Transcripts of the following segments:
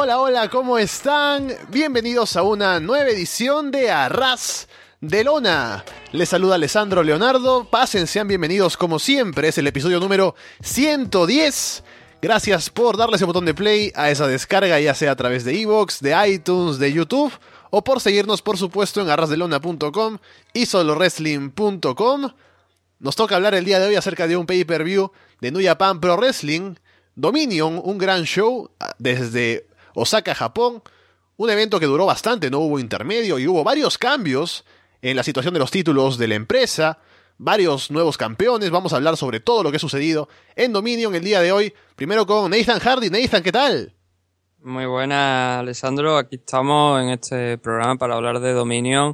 Hola, hola, ¿cómo están? Bienvenidos a una nueva edición de Arras de Lona. Les saluda Alessandro Leonardo. Pasen, sean bienvenidos como siempre. Es el episodio número 110. Gracias por darle ese botón de play a esa descarga, ya sea a través de iVoox, de iTunes, de YouTube, o por seguirnos, por supuesto, en arrasdelona.com y solowrestling.com. Nos toca hablar el día de hoy acerca de un pay-per-view de New Japan Pro Wrestling, Dominion, un gran show desde Osaka, Japón. Un evento que duró bastante, no hubo intermedio y hubo varios cambios en la situación de los títulos de la empresa, varios nuevos campeones. Vamos a hablar sobre todo lo que ha sucedido en Dominion el día de hoy. Primero con Nathan Hardy. Nathan, ¿qué tal? Muy buenas, Alessandro. Aquí estamos en este programa para hablar de Dominion.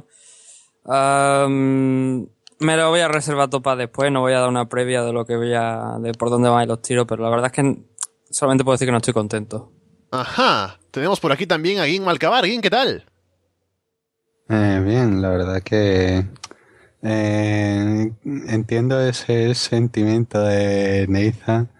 Me lo voy a reservar todo para después, no voy a dar una previa de lo que de por dónde van a ir los tiros, pero la verdad es que solamente puedo decir que no estoy contento. Ajá, tenemos por aquí también a Guin Malcabar. Guin, ¿qué tal? Bien, la verdad que entiendo ese sentimiento de Nathan.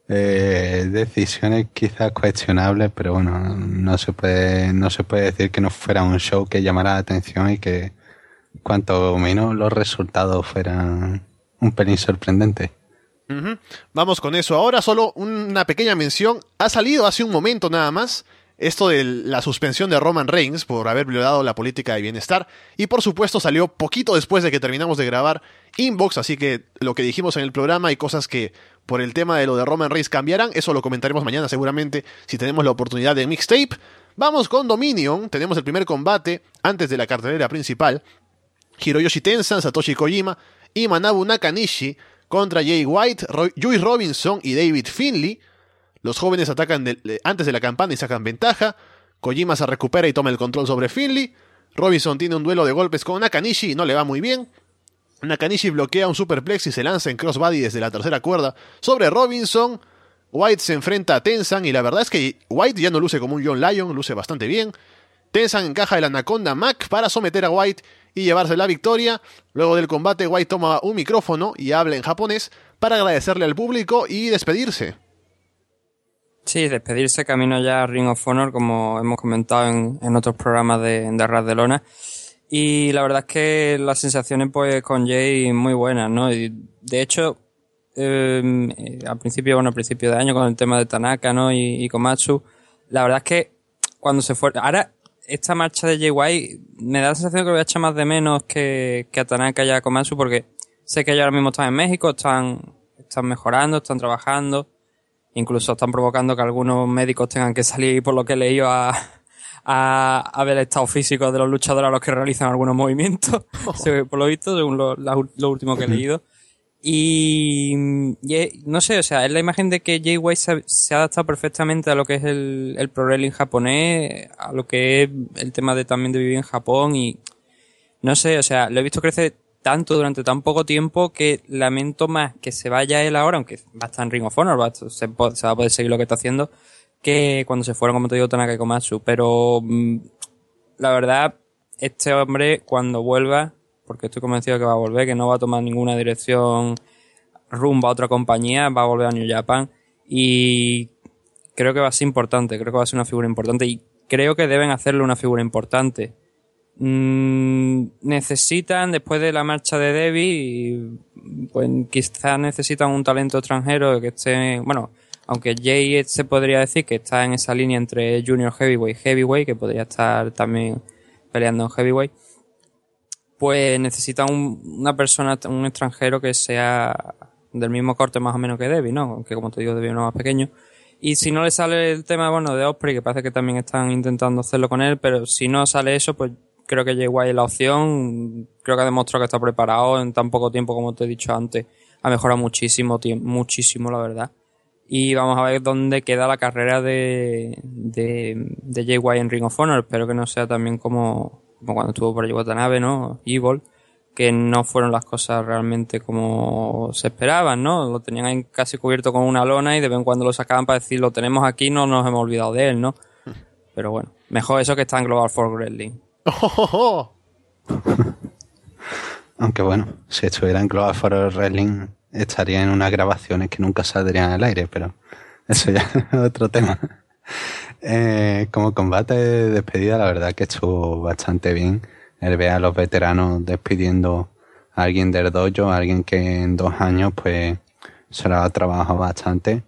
Decisiones quizás cuestionables, pero bueno, no se puede decir que no fuera un show que llamara la atención y que cuanto menos los resultados fueran un pelín sorprendentes. Uh-huh. Vamos con eso. Ahora solo una pequeña mención. Ha salido hace un momento nada más esto de la suspensión de Roman Reigns por haber violado la política de bienestar. Y por supuesto salió poquito después de que terminamos de grabar Inbox. Así que lo que dijimos en el programa y cosas que por el tema de lo de Roman Reigns cambiarán, eso lo comentaremos mañana seguramente si tenemos la oportunidad de mixtape. Vamos con Dominion. Tenemos el primer combate antes de la cartelera principal. Hiroyoshi Tenzan, Satoshi Kojima y Manabu Nakanishi contra Jay White, Juice Robinson y David Finlay. Los jóvenes atacan antes de la campana y sacan ventaja. Kojima se recupera y toma el control sobre Finlay. Robinson tiene un duelo de golpes con Nakanishi y no le va muy bien. Nakanishi bloquea un superplex y se lanza en crossbody desde la tercera cuerda sobre Robinson. White se enfrenta a Tenzan y la verdad es que White ya no luce como un John Lyon, luce bastante bien. Tenzan encaja el Anaconda Mac para someter a White y llevarse la victoria. Luego del combate, White toma un micrófono y habla en japonés para agradecerle al público y despedirse. Sí, despedirse camino ya a Ring of Honor, como hemos comentado en otros programas de Arras de Lona. Y la verdad es que las sensaciones pues con Jay muy buenas, ¿no? Y de hecho, al principio de año con el tema de Tanaka, ¿no? Y Komatsu, la verdad es que cuando se fue... Ahora, esta marcha de Jay White me da la sensación que lo voy a echar más de menos que a Tanaka y a Komatsu, porque sé que ellos ahora mismo están en México, están mejorando, están trabajando, incluso están provocando que algunos médicos tengan que salir, por lo que he leído, a ver el estado físico de los luchadores a los que realizan algunos movimientos, por lo visto, según lo último que he leído. Y no sé, o sea, es la imagen de que Jay White se ha adaptado perfectamente a lo que es el pro wrestling japonés, a lo que es el tema también de vivir en Japón, y no sé, o sea, lo he visto crecer tanto durante tan poco tiempo que lamento más que se vaya él ahora, aunque va a estar en Ring of Honor, se va a poder seguir lo que está haciendo, que cuando se fueron, como te digo, Tanaka y Komatsu. Pero la verdad, este hombre cuando vuelva, porque estoy convencido que va a volver, que no va a tomar ninguna dirección rumbo a otra compañía, va a volver a New Japan, y creo que va a ser importante, creo que va a ser una figura importante, y creo que deben hacerle una figura importante. Necesitan, después de la marcha de Debbie, pues quizás necesitan un talento extranjero que esté, bueno, aunque Jay se podría decir que está en esa línea entre Junior Heavyweight y Heavyweight, que podría estar también peleando en Heavyweight, pues necesitan una persona, un extranjero que sea del mismo corte más o menos que Debbie, ¿no? Aunque como te digo, Debbie es más pequeño. Y si no le sale el tema, bueno, de Ospreay, que parece que también están intentando hacerlo con él, pero si no sale eso, pues creo que Jay White es la opción. Creo que ha demostrado que está preparado en tan poco tiempo, como te he dicho antes. Ha mejorado muchísimo, la verdad. Y vamos a ver dónde queda la carrera de Jay White en Ring of Honor. Espero que no sea también como cuando estuvo por allí Watanabe, ¿no? Evil, que no fueron las cosas realmente como se esperaban, ¿no? Lo tenían ahí casi cubierto con una lona y de vez en cuando lo sacaban para decir, lo tenemos aquí, no nos hemos olvidado de él, ¿no? Pero bueno, mejor eso que está en Global Force Wrestling. Aunque bueno, si estuviera en Global Force Wrestling estaría en unas grabaciones que nunca saldrían al aire, pero eso ya es otro tema. Como combate de despedida, la verdad que estuvo bastante bien. El ver a los veteranos despidiendo a alguien del dojo, a alguien que en 2 años pues se lo ha trabajado bastante.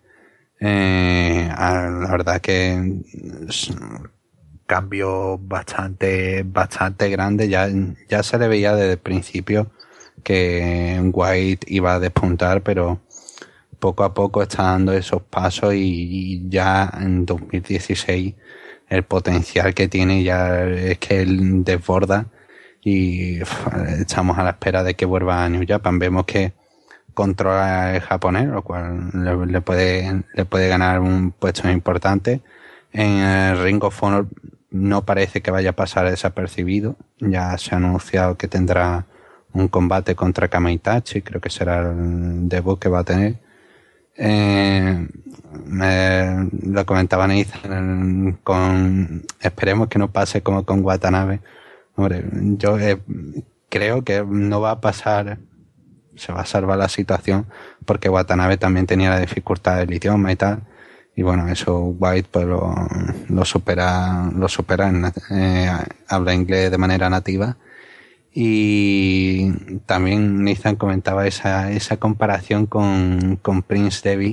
La verdad que es un cambio bastante grande. Ya se le veía desde el principio que White iba a despuntar, pero poco a poco está dando esos pasos y ya en 2016 el potencial que tiene ya es que él desborda y estamos a la espera de que vuelva a New Japan. Vemos que controla el japonés, lo cual le puede ganar un puesto importante. En el Ring of Honor no parece que vaya a pasar desapercibido. Ya se ha anunciado que tendrá un combate contra Kama Itachi, creo que será el debut que va a tener. Lo comentaba Nathan esperemos que no pase como con Watanabe. Hombre, yo creo que no va a pasar, se va a salvar la situación porque Watanabe también tenía la dificultad del idioma y tal, y bueno, eso White pues lo supera habla inglés de manera nativa. Y también Nathan comentaba esa comparación con Prince Devi,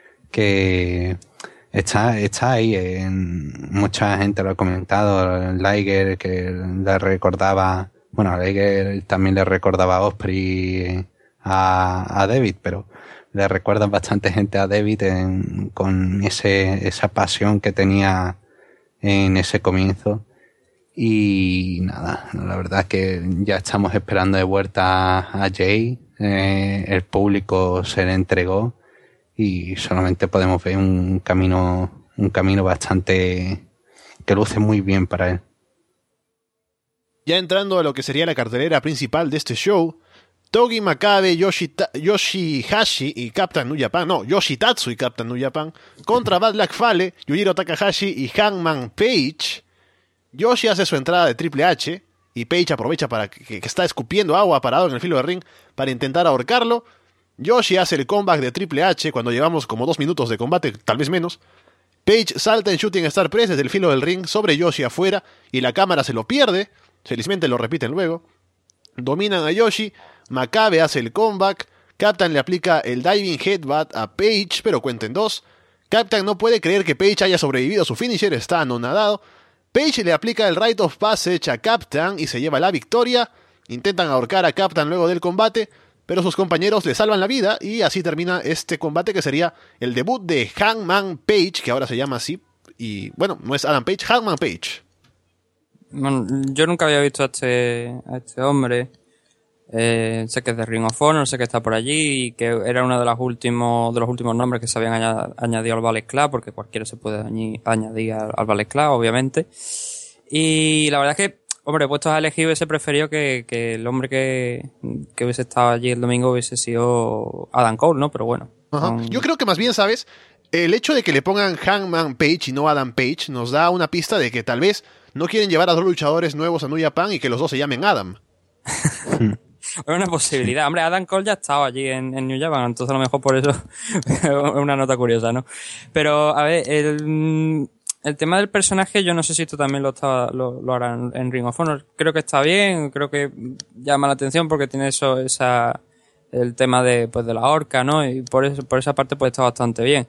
que está ahí. Mucha gente lo ha comentado. Liger, que le recordaba, bueno, a Liger también le recordaba a Osprey a David, pero le recuerda bastante gente a David con esa pasión que tenía en ese comienzo. Y nada, la verdad es que ya estamos esperando de vuelta a Jay. El público se le entregó y solamente podemos ver un camino bastante que luce muy bien para él. Ya entrando a lo que sería la cartelera principal de este show, Togi Makabe, Yoshihashi y Captain New Japan, Yoshitatsu y Captain New Japan, contra Bad Luck Fale, Yujiro Takahashi y Hangman Page. Yoshi hace su entrada de Triple H y Page aprovecha para que está escupiendo agua parado en el filo del ring para intentar ahorcarlo. Yoshi hace el comeback de Triple H cuando llevamos como 2 minutos de combate, tal vez menos. Page salta en Shooting Star Press desde el filo del ring sobre Yoshi afuera y la cámara se lo pierde. Felizmente lo repiten luego. Dominan a Yoshi. Makabe hace el comeback. Captain le aplica el Diving Headbutt a Page, pero cuenta en 2. Captain no puede creer que Page haya sobrevivido a su finisher, está anonadado. Page le aplica el Rite of Passage a Captain y se lleva la victoria. Intentan ahorcar a Captain luego del combate, pero sus compañeros le salvan la vida y así termina este combate que sería el debut de Hangman Page, que ahora se llama así. Y bueno, no es Adam Page, Hangman Page. Bueno, yo nunca había visto a este hombre. Sé que es de Ring of Honor, sé que está por allí y que era uno de los últimos nombres que se habían añadido al Ballet Club, porque cualquiera se puede añadir al Ballet Club, obviamente. Y la verdad es que, hombre, puestos a elegir hubiese preferido que el hombre que hubiese estado allí el domingo hubiese sido Adam Cole, ¿no? Pero bueno. Yo creo que más bien, ¿sabes? El hecho de que le pongan Hangman Page y no Adam Page nos da una pista de que tal vez no quieren llevar a 2 luchadores nuevos a New Japan y que los 2 se llamen Adam. Es una posibilidad. Hombre, Adam Cole ya estaba allí en New Japan, entonces a lo mejor por eso es una nota curiosa, ¿no? Pero, a ver, el tema del personaje, yo no sé si esto también lo harán en Ring of Honor. Creo que está bien, creo que llama la atención porque tiene el tema de la horca, ¿no? Y por esa parte pues está bastante bien.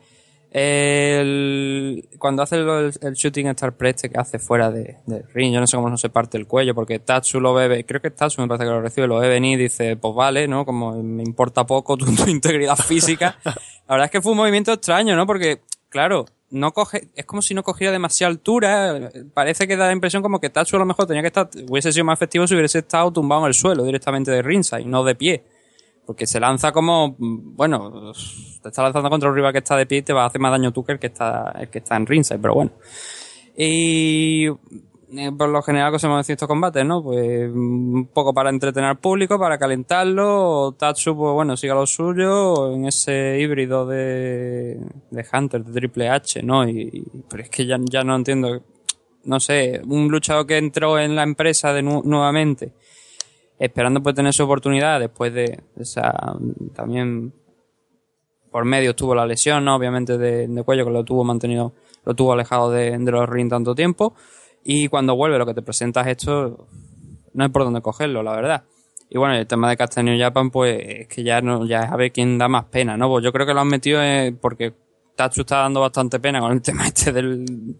Cuando hace el Shooting Star Press que hace fuera de ring, yo no sé cómo no se parte el cuello, porque Tatsu lo ve, creo que Tatsu me parece que lo recibe, lo ve venir y dice, pues vale, ¿no? Como me importa poco tu integridad física. La verdad es que fue un movimiento extraño, ¿no? Porque, claro, es como si no cogiera demasiada altura. Parece que da la impresión como que Tatsu a lo mejor hubiese sido más efectivo si hubiese estado tumbado en el suelo directamente de ringside, no de pie. Porque se lanza como, bueno, te está lanzando contra un rival que está de pie y te va a hacer más daño tú que el que está en ringside, pero bueno. Y por lo general que se hemos decidido estos combates, ¿no? Pues un poco para entretener al público, para calentarlo. Tatsu, pues bueno, siga lo suyo en ese híbrido de Hunter, de Triple H, ¿no? Pero es que ya no entiendo, no sé, un luchador que entró en la empresa nuevamente, esperando pues tener su oportunidad después de esa, también por medio estuvo la lesión, ¿no? Obviamente de cuello, que lo lo tuvo alejado de los ring tanto tiempo. Y cuando vuelve lo que te presentas esto, no hay por dónde cogerlo, la verdad. Y bueno, el tema de Captain New Japan, pues es que ya es a ver quién da más pena, ¿no? Pues yo creo que lo han metido porque Tatsu está dando bastante pena con el tema este del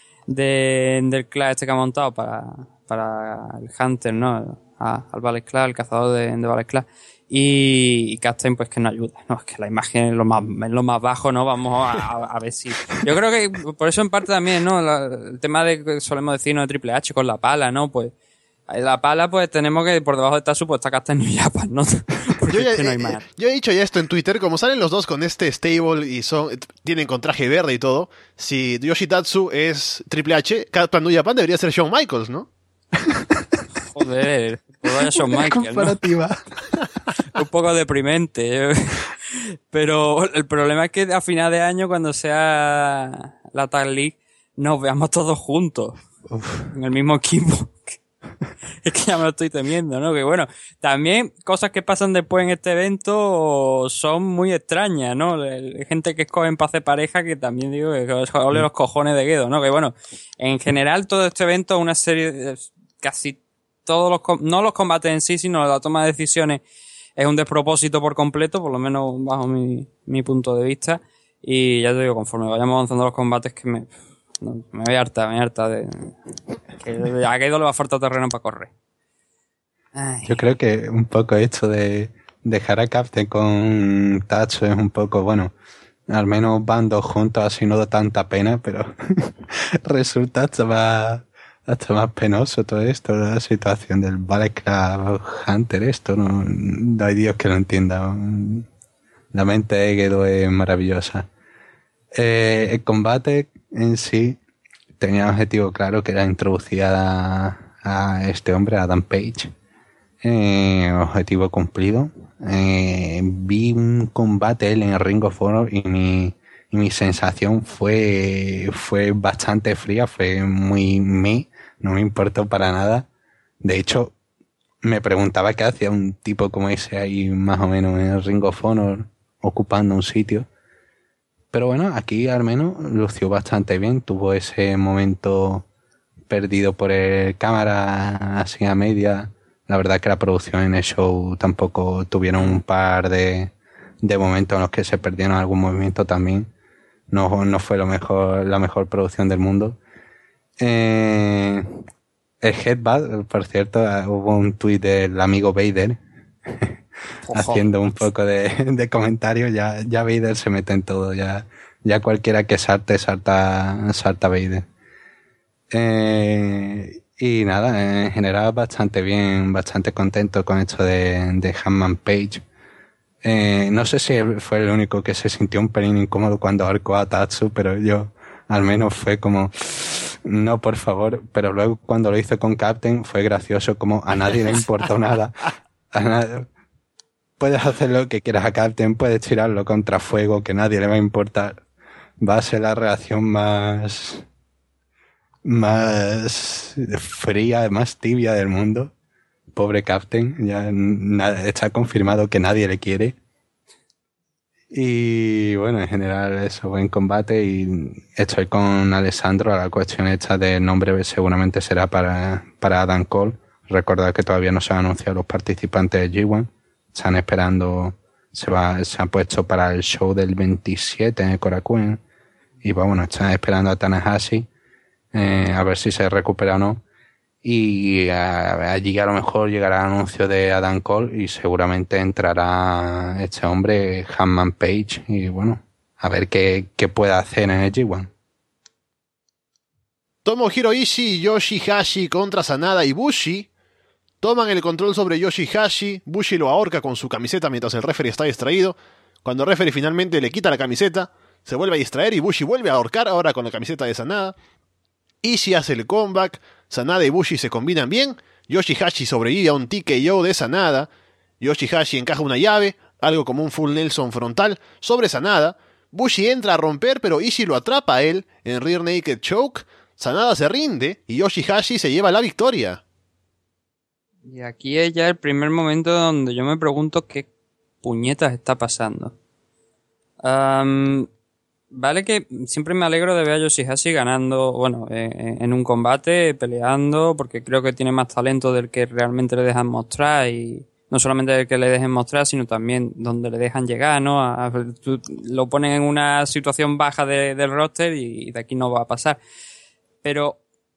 clan este que ha montado para el Hunter, ¿no? Al Ballet Club, el cazador de Ballet Club. Y Captain, pues que no ayuda, ¿no? Es que la imagen es lo más bajo, ¿no? Vamos a ver si... Yo creo que por eso en parte también, ¿no? El tema de que solemos decir, ¿no? De Triple H con la pala, ¿no? Pues la pala, pues tenemos que por debajo de Tatsu, pues está Captain New Japan, ¿no? Porque es que no hay más. Yo he dicho ya esto en Twitter, como salen los dos con este stable y tienen con traje verde y todo, si Yoshitatsu es Triple H, Captain New Japan debería ser Shawn Michaels, ¿no? Joder, pues vaya Shawn Michaels, comparativa. ¿no? Un poco deprimente. Pero el problema es que a final de año, cuando sea la Tag League, nos veamos todos juntos. En el mismo equipo. Es que ya me lo estoy temiendo, ¿no? Que bueno, también cosas que pasan después en este evento son muy extrañas, ¿no? Hay gente que escogen para hacer pareja que también digo que ole los cojones de Gedo, ¿no? Que bueno, en general todo este evento es una serie de casi todos no los combates en sí, sino la toma de decisiones es un despropósito por completo, por lo menos bajo mi punto de vista. Y ya te digo, conforme vayamos avanzando los combates que me voy harta de que a Gedo le va a faltar terreno para correr. Ay. Yo creo que un poco esto de dejar a Captain con Tatsu es un poco, bueno, al menos van dos juntos, así no da tanta pena, pero resulta hasta más penoso todo esto, la situación del Ballet Club Hunter, esto, no hay Dios que lo entienda. La mente de Gedo es maravillosa. El combate en sí tenía un objetivo claro, que era introducir a este hombre, a Adam Page. Objetivo cumplido. Vi un combate él en Ring of Honor y mi sensación fue bastante fría, fue muy no me importó para nada. De hecho, me preguntaba qué hacía un tipo como ese ahí más o menos en el Ring of Honor ocupando un sitio. Pero bueno, aquí al menos lució bastante bien. Tuvo ese momento perdido por el cámara así a media. La verdad que la producción en el show tampoco tuvieron un par de momentos en los que se perdieron algún movimiento también. No fue la mejor producción del mundo. El Headbutt, por cierto, hubo un tuit del amigo Vader haciendo un poco de comentario. Ya Vader se mete en todo, ya cualquiera que salta Vader. Y nada, en general bastante bien, bastante contento con esto de Hangman Page. No sé si fue el único que se sintió un pelín incómodo cuando ahorcó a Tatsu, pero yo al menos fue como, no, por favor. Pero luego cuando lo hizo con Captain fue gracioso, como a nadie le importó nada. Puedes hacer lo que quieras a Captain, puedes tirarlo contra fuego, que nadie le va a importar. Va a ser la reacción más fría, más tibia del mundo. Pobre Captain, ya está confirmado que nadie le quiere. Y bueno, en general eso, buen combate, y estoy con Alessandro. La cuestión esta del nombre seguramente será para Adam Cole. Recordad que todavía no se han anunciado los participantes de G1. Están esperando, se han puesto para el show del 27 en el Korakuen. Y bueno, están esperando a Tanahashi, a ver si se recupera o no. Y allí a lo mejor llegará el anuncio de Adam Cole y seguramente entrará este hombre, Hangman Page, y bueno, a ver qué puede hacer en el G1. Tomohiro Ishii y Yoshihashi contra Sanada y Bushi. Toman el control sobre Yoshihashi, Bushi lo ahorca con su camiseta mientras el referee está distraído. Cuando el referee finalmente le quita la camiseta, se vuelve a distraer y Bushi vuelve a ahorcar, ahora con la camiseta de Sanada. Ishii hace el comeback, Sanada y Bushi se combinan bien, Yoshihashi sobrevive a un TKO de Sanada, Yoshihashi encaja una llave, algo como un full Nelson frontal, sobre Sanada, Bushi entra a romper pero Ishii lo atrapa a él en rear naked choke, Sanada se rinde y Yoshihashi se lleva la victoria. Y aquí es ya el primer momento donde yo me pregunto qué puñetas está pasando. vale que siempre me alegro de ver a Yoshihashi ganando, bueno, en un combate, peleando, porque creo que tiene más talento del que realmente le dejan mostrar, y no solamente del que le dejen mostrar, sino también donde le dejan llegar, ¿no? Tú lo ponen en una situación baja del roster y de aquí no va a pasar. Pero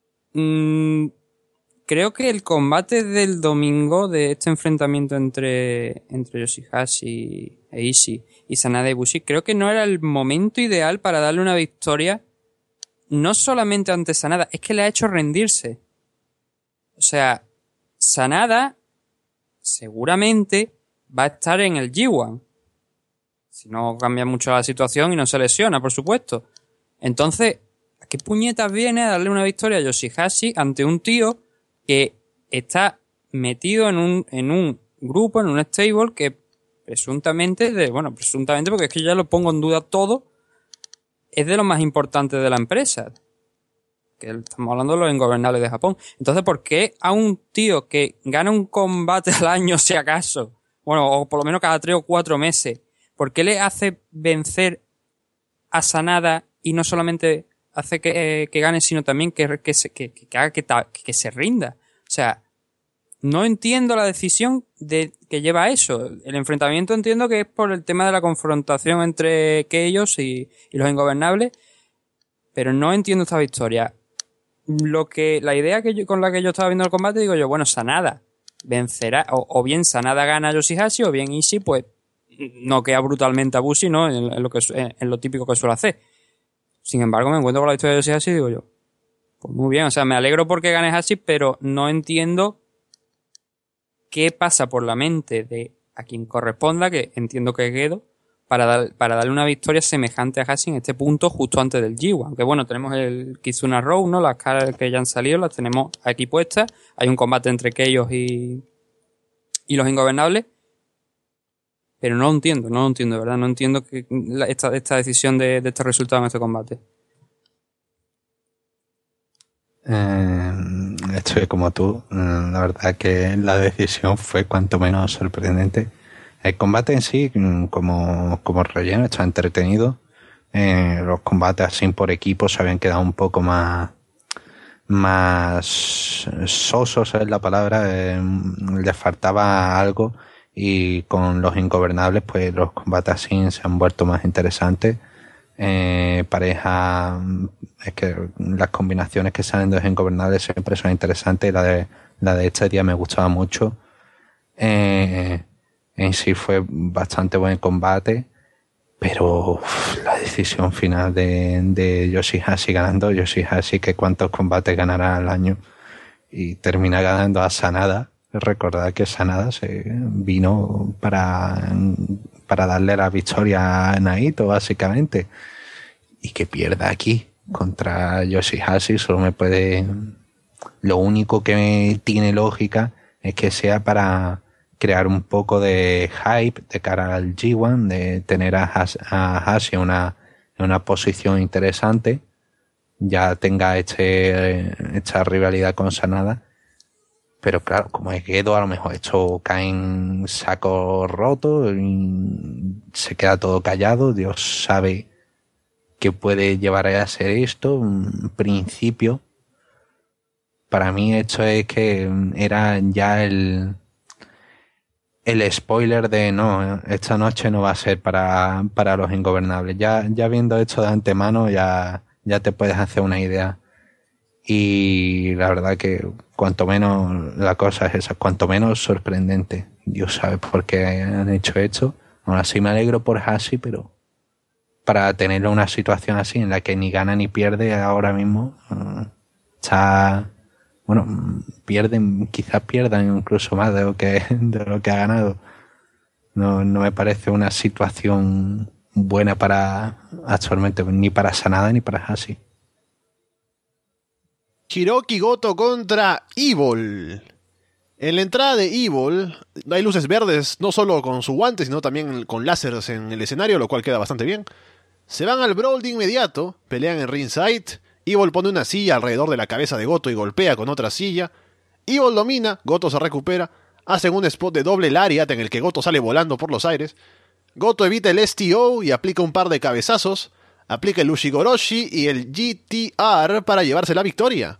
creo que el combate del domingo, de este enfrentamiento entre Yoshihashi e Ishii y Sanada y Bushi, creo que no era el momento ideal para darle una victoria, no solamente ante Sanada, es que le ha hecho rendirse. O sea, Sanada seguramente va a estar en el G1, si no cambia mucho la situación y no se lesiona, por supuesto. Entonces, ¿a qué puñetas viene a darle una victoria a Yoshihashi ante un tío que está metido en un grupo, en un stable que presuntamente porque es que ya lo pongo en duda todo, es de lo más importante de la empresa, que estamos hablando de los ingobernables de Japón? Entonces, ¿por qué a un tío que gana un combate al año, si acaso, bueno, o por lo menos cada 3 o 4 meses, por qué le hace vencer a Sanada y no solamente hace que gane, sino también que haga que se rinda? O sea, no entiendo la decisión que lleva a eso. El enfrentamiento entiendo que es por el tema de la confrontación entre ellos y los ingobernables, pero no entiendo esta victoria. La idea con la que yo estaba viendo el combate, digo yo, bueno, Sanada vencerá, o bien Sanada gana a Yoshihashi, o bien Ishii pues noquea brutalmente a Bushi, ¿no? En lo típico que suele hacer. Sin embargo, me encuentro con la historia de Yoshihashi y digo yo, pues muy bien, o sea, me alegro porque gane Hashi, pero no entiendo qué pasa por la mente de a quien corresponda, que entiendo que es Gedo, para darle una victoria semejante a Hashi en este punto justo antes del G1. Aunque bueno, tenemos el Kizuna Row, ¿no? Las caras que ya han salido las tenemos aquí puestas. Hay un combate entre ellos y los ingobernables. Pero no lo entiendo, de verdad. No entiendo esta decisión de este resultado en este combate. Estoy como tú. La verdad que la decisión fue cuanto menos sorprendente. El combate en sí, como relleno, está entretenido. Los combates así por equipo se habían quedado un poco más sosos, es la palabra. Les faltaba algo, y con los ingobernables pues los combates así se han vuelto más interesantes. Pareja, es que las combinaciones que salen de los ingobernables siempre son interesantes. La de este día me gustaba mucho. En sí fue bastante buen combate, pero la decisión final de Yoshihashi ganando, Yoshihashi que cuántos combates ganará al año, y termina ganando a Sanada. Recordad que Sanada se vino para darle la victoria a Naito, básicamente, y que pierda aquí contra Yoshihashi. Lo único que tiene lógica es que sea para crear un poco de hype de cara al G1, de tener a Hashi en una posición interesante, ya tenga esta rivalidad con Sanada. Pero claro, como es Gedo, a lo mejor esto cae en saco roto y se queda todo callado. Dios sabe qué puede llevar a hacer esto. En principio, para mí esto es que era ya el spoiler de no, esta noche no va a ser para los ingobernables. Ya viendo esto de antemano ya te puedes hacer una idea. Y la verdad que cuanto menos la cosa es esa, cuanto menos sorprendente. Dios sabe por qué han hecho esto. Aún así me alegro por Hashi, pero para tener una situación así en la que ni gana ni pierde ahora mismo, quizás pierdan incluso más de lo que ha ganado. No me parece una situación buena actualmente, ni para Sanada ni para Hashi. Hiroki Goto contra Evil. En la entrada de Evil hay luces verdes, no solo con su guante, sino también con láseres en el escenario, lo cual queda bastante bien. Se van al brawl de inmediato, pelean en ringside. Evil pone una silla alrededor de la cabeza de Goto y golpea con otra silla. Evil domina, Goto se recupera, hacen un spot de doble lariat en el que Goto sale volando por los aires. Goto evita el STO y aplica un par de cabezazos. aplica el Ushigoroshi y el GTR para llevarse la victoria.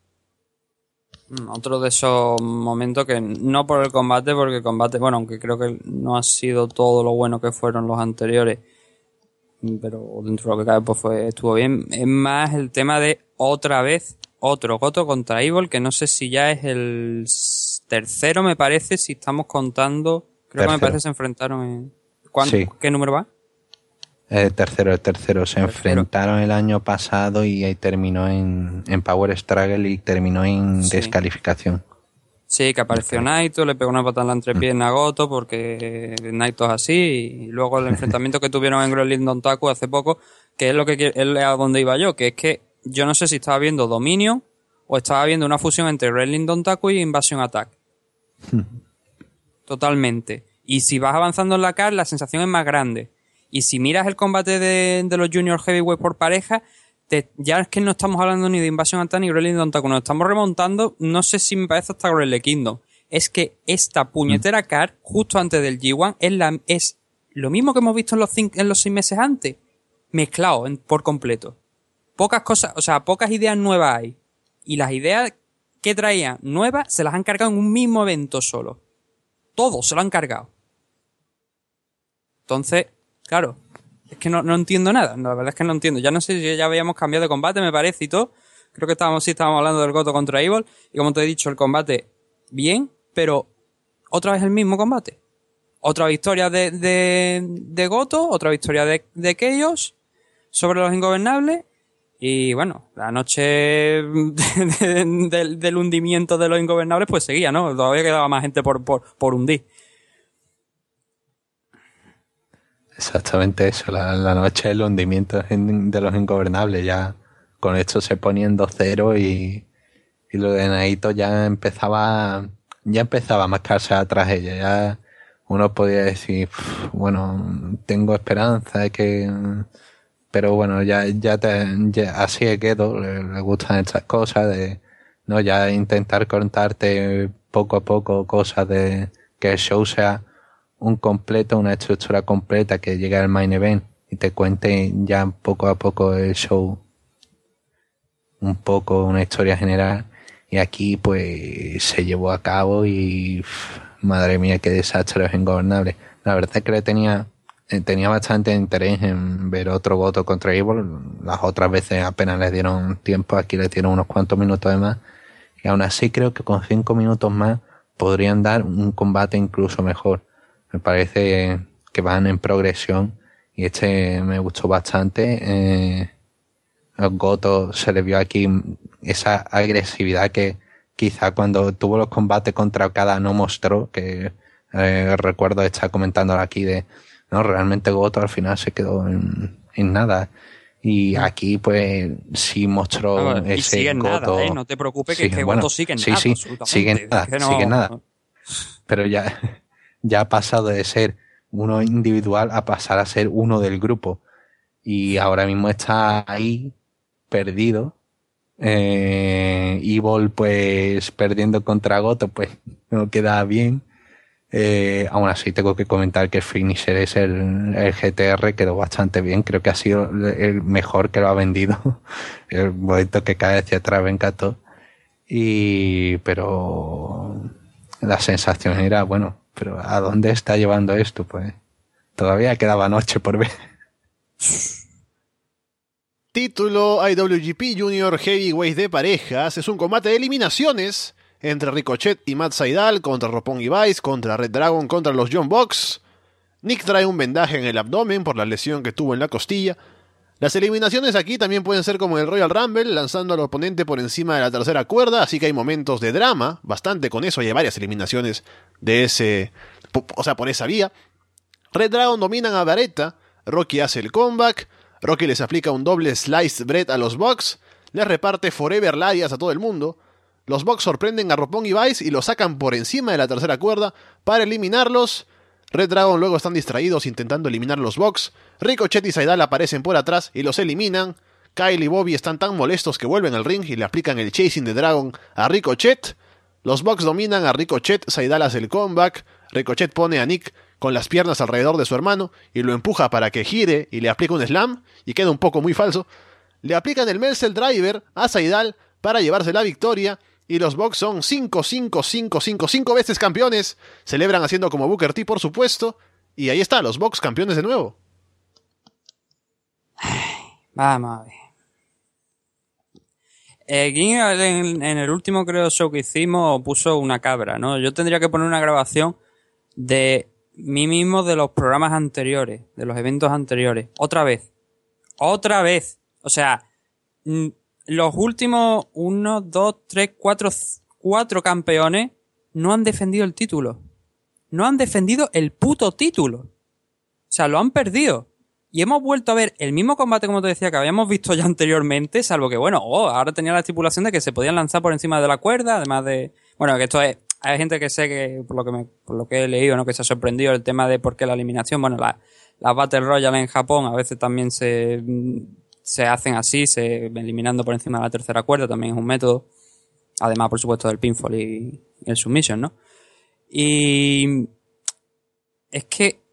Otro de esos momentos que no por el combate, porque el combate, bueno, aunque creo que no ha sido todo lo bueno que fueron los anteriores, pero dentro de lo que cabe pues estuvo bien. Es más el tema de otra vez otro Goto contra Evil, que no sé si ya es el tercero, me parece, si estamos contando. Creo que me parece que se enfrentaron en... Sí. ¿Qué número va? El tercero. Se enfrentaron el año pasado y ahí terminó en Power Struggle y terminó en descalificación. Sí, que apareció Naito, le pegó una patada en la entrepierna a Goto porque Naito es así, y luego el enfrentamiento que tuvieron en Wrestling Dontaku hace poco, que es lo que es a donde iba yo, que es que yo no sé si estaba viendo Dominion o estaba viendo una fusión entre Wrestling Dontaku y Invasion Attack. Totalmente. Y si vas avanzando en la card, la sensación es más grande. Y si miras el combate de los Junior Heavyweight por pareja, ya es que no estamos hablando ni de Invasion Attack ni Wrestling Dontaku, nos estamos remontando, no sé si me parece hasta Wrestle Kingdom. Es que esta puñetera card, justo antes del G1, es lo mismo que hemos visto en los 6 meses antes, mezclado por completo. Pocas cosas, o sea, pocas ideas nuevas hay. Y las ideas que traían nuevas se las han cargado en un mismo evento solo. Todo se lo han cargado. Entonces, claro, es que no entiendo nada. La verdad es que no entiendo. Ya no sé si ya habíamos cambiado de combate, me parece, y todo. Creo que estábamos hablando del Goto contra Evil. Y como te he dicho, el combate bien, pero otra vez el mismo combate. Otra victoria de Goto, otra victoria de Chaos sobre los Ingobernables. Y bueno, la noche del hundimiento de los Ingobernables pues seguía, ¿no? Todavía quedaba más gente por hundir. Exactamente eso, la noche del hundimiento de los Ingobernables. Ya con esto se ponían 2-0 y lo de Naito ya empezaba a mascarse atrás ella. Ya uno podía decir, bueno, tengo esperanza de que... Pero bueno, ya así es Gedo, le gustan estas cosas de, no, ya intentar contarte poco a poco cosas de que el show sea una estructura completa, que llegue al main event y te cuente ya poco a poco el show, un poco una historia general. Y aquí pues se llevó a cabo y madre mía, qué desastre los Ingobernables. La verdad es que tenía bastante interés en ver otro Goto contra Evil. Las otras veces apenas les dieron tiempo, aquí les dieron unos cuantos minutos de más. Y aún así creo que con 5 minutos más podrían dar un combate incluso mejor. Me parece que van en progresión y me gustó bastante. Goto se le vio aquí esa agresividad que quizá cuando tuvo los combates contra Okada no mostró, que recuerdo estar comentando aquí de... No, realmente Goto al final se quedó en nada. Y aquí, pues, sí mostró ese y sigue en Goto. Nada, no te preocupes, que Goto sigue en nada. Sí, sigue en nada, sigue en nada. Pero ya ha pasado de ser uno individual a pasar a ser uno del grupo. Y ahora mismo está ahí, perdido. Evil, pues, perdiendo contra Goto, pues, no queda bien. Aún así tengo que comentar que el finisher es el GTR, quedó bastante bien, creo que ha sido el mejor que lo ha vendido. El momento que cae hacia atrás me encantó. Pero la sensación era, bueno, pero ¿a dónde está llevando esto? Pues todavía quedaba noche por ver. Título IWGP Junior Heavyweight de parejas. Es un combate de eliminaciones entre Ricochet y Matt Sydal contra Roppongi Vice, contra Red Dragon, contra los Young Bucks. Nick trae un vendaje en el abdomen por la lesión que tuvo en la costilla. Las eliminaciones aquí también pueden ser como en el Royal Rumble, lanzando al oponente por encima de la tercera cuerda, así que hay momentos de drama, bastante con eso, hay varias eliminaciones por esa vía. Red Dragon dominan a Baretta, Rocky hace el comeback, Rocky les aplica un doble sliced bread a los Bucks, les reparte Forever Larias a todo el mundo. Los Bucks sorprenden a Roppongi Vice y lo sacan por encima de la tercera cuerda para eliminarlos. Red Dragon luego están distraídos intentando eliminar a los Bucks. Ricochet y Sydal aparecen por atrás y los eliminan. Kyle y Bobby están tan molestos que vuelven al ring y le aplican el Chasing the Dragon a Ricochet. Los Bucks dominan a Ricochet, Sydal hace el comeback. Ricochet pone a Nick con las piernas alrededor de su hermano y lo empuja para que gire y le aplica un slam y queda un poco muy falso. Le aplican el Meltzer Driver a Sydal para llevarse la victoria y los Bucks son 5 veces campeones. Celebran haciendo como Booker T, por supuesto, y ahí está, los Bucks campeones de nuevo. Vamos a ver. Ging en el último, creo, show que hicimos puso una cabra, ¿no? Yo tendría que poner una grabación de mí mismo de los programas anteriores, de los eventos anteriores. Otra vez. O sea, los últimos 1, 2, 3, 4 campeones no han defendido el título. No han defendido el puto título. O sea, lo han perdido. Y hemos vuelto a ver el mismo combate, como te decía, que habíamos visto ya anteriormente, salvo que, bueno, ahora tenía la estipulación de que se podían lanzar por encima de la cuerda, además de... Bueno, que esto es... Hay gente que sé que, por lo que he leído, ¿no? Que se ha sorprendido el tema de por qué la eliminación. Bueno, las Battle Royale en Japón a veces también se hacen así, eliminando por encima de la tercera cuerda, también es un método. Además, por supuesto, del pinfall y el submission, ¿no? Y... es que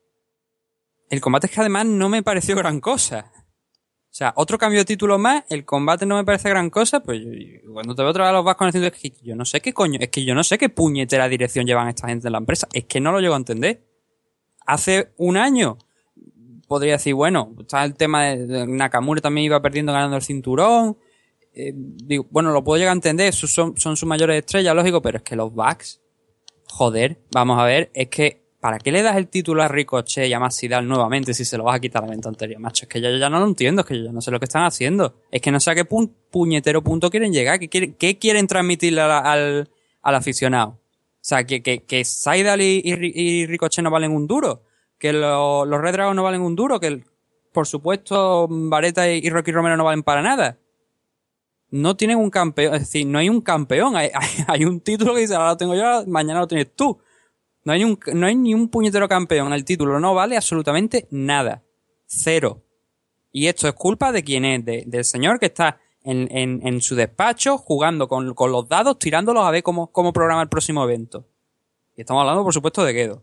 el combate es que además no me pareció gran cosa. O sea, otro cambio de título más, el combate no me parece gran cosa, pues cuando te veo otra vez a los vascos diciendo es que yo no sé qué coño, es que yo no sé qué puñetera dirección llevan esta gente en la empresa, es que no lo llego a entender. Hace un año podría decir, bueno, está el tema de Nakamura también iba perdiendo ganando el cinturón, digo, bueno, lo puedo llegar a entender, son sus mayores estrellas, lógico, pero es que los Bucks, joder, vamos a ver, es que ¿para qué le das el título a Ricochet y a Masvidal nuevamente si se lo vas a quitar a la venta anterior, macho? Es que yo ya no lo entiendo, es que yo ya no sé lo que están haciendo. Es que no sé a qué puñetero punto quieren llegar, qué quieren transmitirle al aficionado. O sea, que Sydal y Ricochet no valen un duro, que los Red Dragons no valen un duro, que por supuesto Vareta y Rocky Romero no valen para nada. No tienen un campeón, es decir, no hay un campeón, hay un título que dice, ahora lo tengo yo, mañana lo tienes tú. No hay ni un puñetero campeón. El título no vale absolutamente nada. Cero. Y esto es culpa de quién es, del señor que está en su despacho jugando con los dados, tirándolos a ver cómo programa el próximo evento. Y estamos hablando, por supuesto, de Gedo.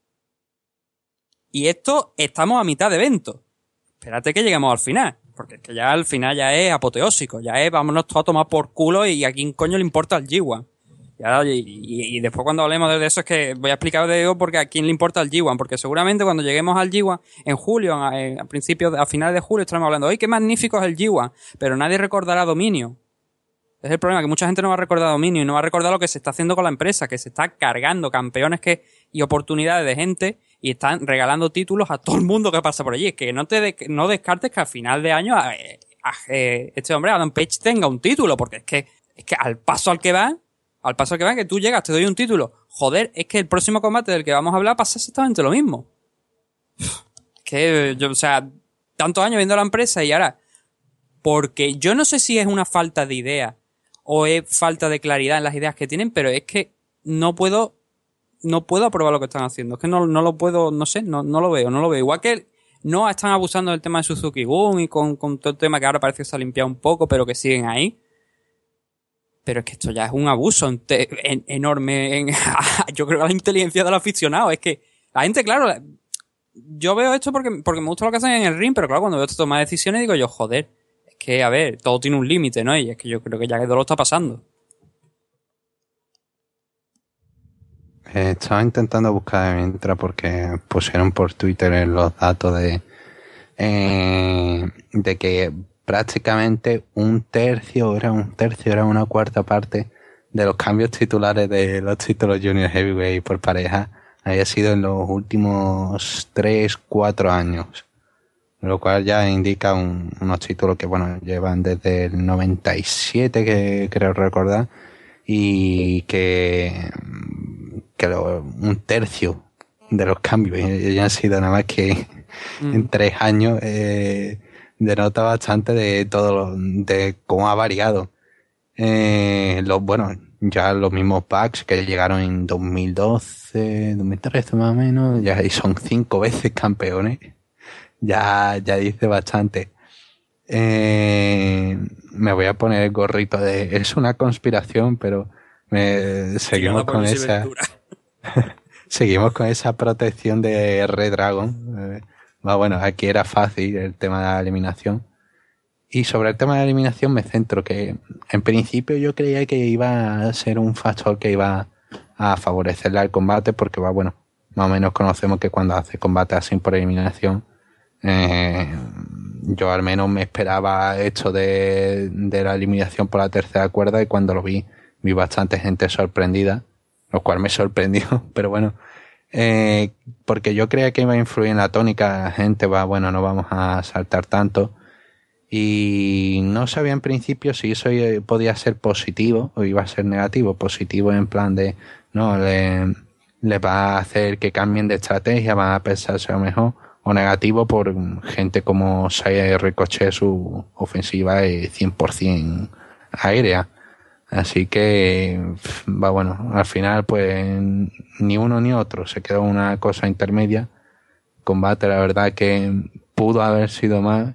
Y esto, estamos a mitad de evento. Espérate que lleguemos al final. Porque es que ya al final ya es apoteósico. Ya es, vámonos todos a tomar por culo y a quién coño le importa el G1. Y después cuando hablemos de eso es que voy a explicar de ello porque a quién le importa el G1, porque seguramente cuando lleguemos al G1 en julio, a finales de julio estaremos hablando, ¡ay, qué magnífico es el G1! Pero nadie recordará Dominio. Es el problema, que mucha gente no va a recordar Dominio y no va a recordar lo que se está haciendo con la empresa, que se está cargando campeones y oportunidades de gente y están regalando títulos a todo el mundo que pasa por allí. Es que no descartes que a final de año este hombre, Adam Page, tenga un título, porque es que al paso que van, que tú llegas, te doy un título. Joder, es que el próximo combate del que vamos a hablar pasa exactamente lo mismo. Que yo, o sea, tantos años viendo la empresa y ahora, porque yo no sé si es una falta de idea o es falta de claridad en las ideas que tienen, pero es que no puedo aprobar lo que están haciendo. Es que no lo puedo, no sé, no lo veo. Igual que no están abusando del tema de Suzuki-gun y con todo el tema que ahora parece que se ha limpiado un poco, pero que siguen ahí. Pero es que esto ya es un abuso enorme yo creo que la inteligencia del aficionado. Es que la gente, claro, yo veo esto porque me gusta lo que hacen en el ring, pero claro, cuando veo esto tomar decisiones digo yo, joder, es que, a ver, todo tiene un límite, ¿no? Y es que yo creo que ya todo lo está pasando. Estaba intentando buscar mientras porque pusieron por Twitter los datos de que prácticamente era una cuarta parte de los cambios titulares de los títulos Junior Heavyweight por pareja había sido en los últimos 3-4 años, lo cual ya indica unos títulos que bueno llevan desde el 97, que creo recordar, y que un tercio de los cambios ya han sido nada más que en 3 años. Denota bastante de todo de cómo ha variado. Ya los mismos packs que llegaron en 2012, 2013 más o menos, ya son 5 veces campeones. Ya dice bastante. Me voy a poner el gorrito es una conspiración, pero seguimos con esa. Seguimos con esa protección de Red Dragon. Bueno, aquí era fácil el tema de la eliminación. Y sobre el tema de la eliminación me centro que en principio yo creía que iba a ser un factor que iba a favorecerle al combate porque bueno, más o menos conocemos que cuando hace combate así por eliminación, yo al menos me esperaba esto de la eliminación por la tercera cuerda y cuando lo vi bastante gente sorprendida, lo cual me sorprendió, pero bueno, porque yo creía que iba a influir en la tónica, la gente bueno, no vamos a saltar tanto. Y no sabía en principio si eso podía ser positivo o iba a ser negativo. Positivo en plan de, no, le va a hacer que cambien de estrategia, van a pensarse a lo mejor. O negativo por gente como Saya y Ricochet, su ofensiva es 100% aérea. Así que, bueno, al final pues ni uno ni otro. Se quedó una cosa intermedia. Combate, la verdad que pudo haber sido más.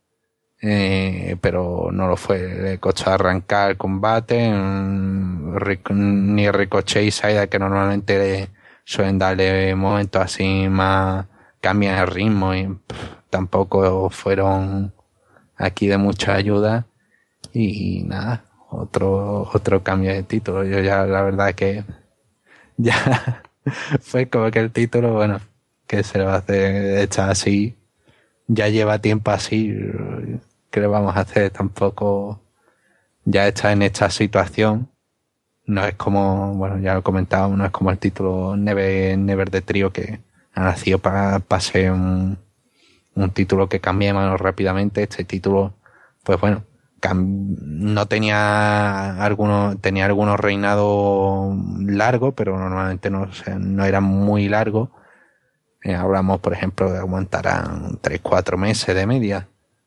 Pero no lo fue. Le costó arrancar el combate. Ni Ricochet y Saida, que normalmente suelen darle momentos así más, cambian el ritmo y tampoco fueron aquí de mucha ayuda. Y nada, otro cambio de título. Yo ya la verdad que ya fue como que el título, bueno, que se le va a hacer, está así, ya lleva tiempo así. ¿Qué le vamos a hacer? Tampoco ya está en esta situación. No es como, bueno, ya lo comentábamos, no es como el título Never de Trío, que ha nacido para ser un título que cambie de manos rápidamente. Este título, pues bueno, no tenía algunos reinados largos, pero normalmente no eran muy largos. Hablamos, por ejemplo, de aguantarán 3-4 meses de media.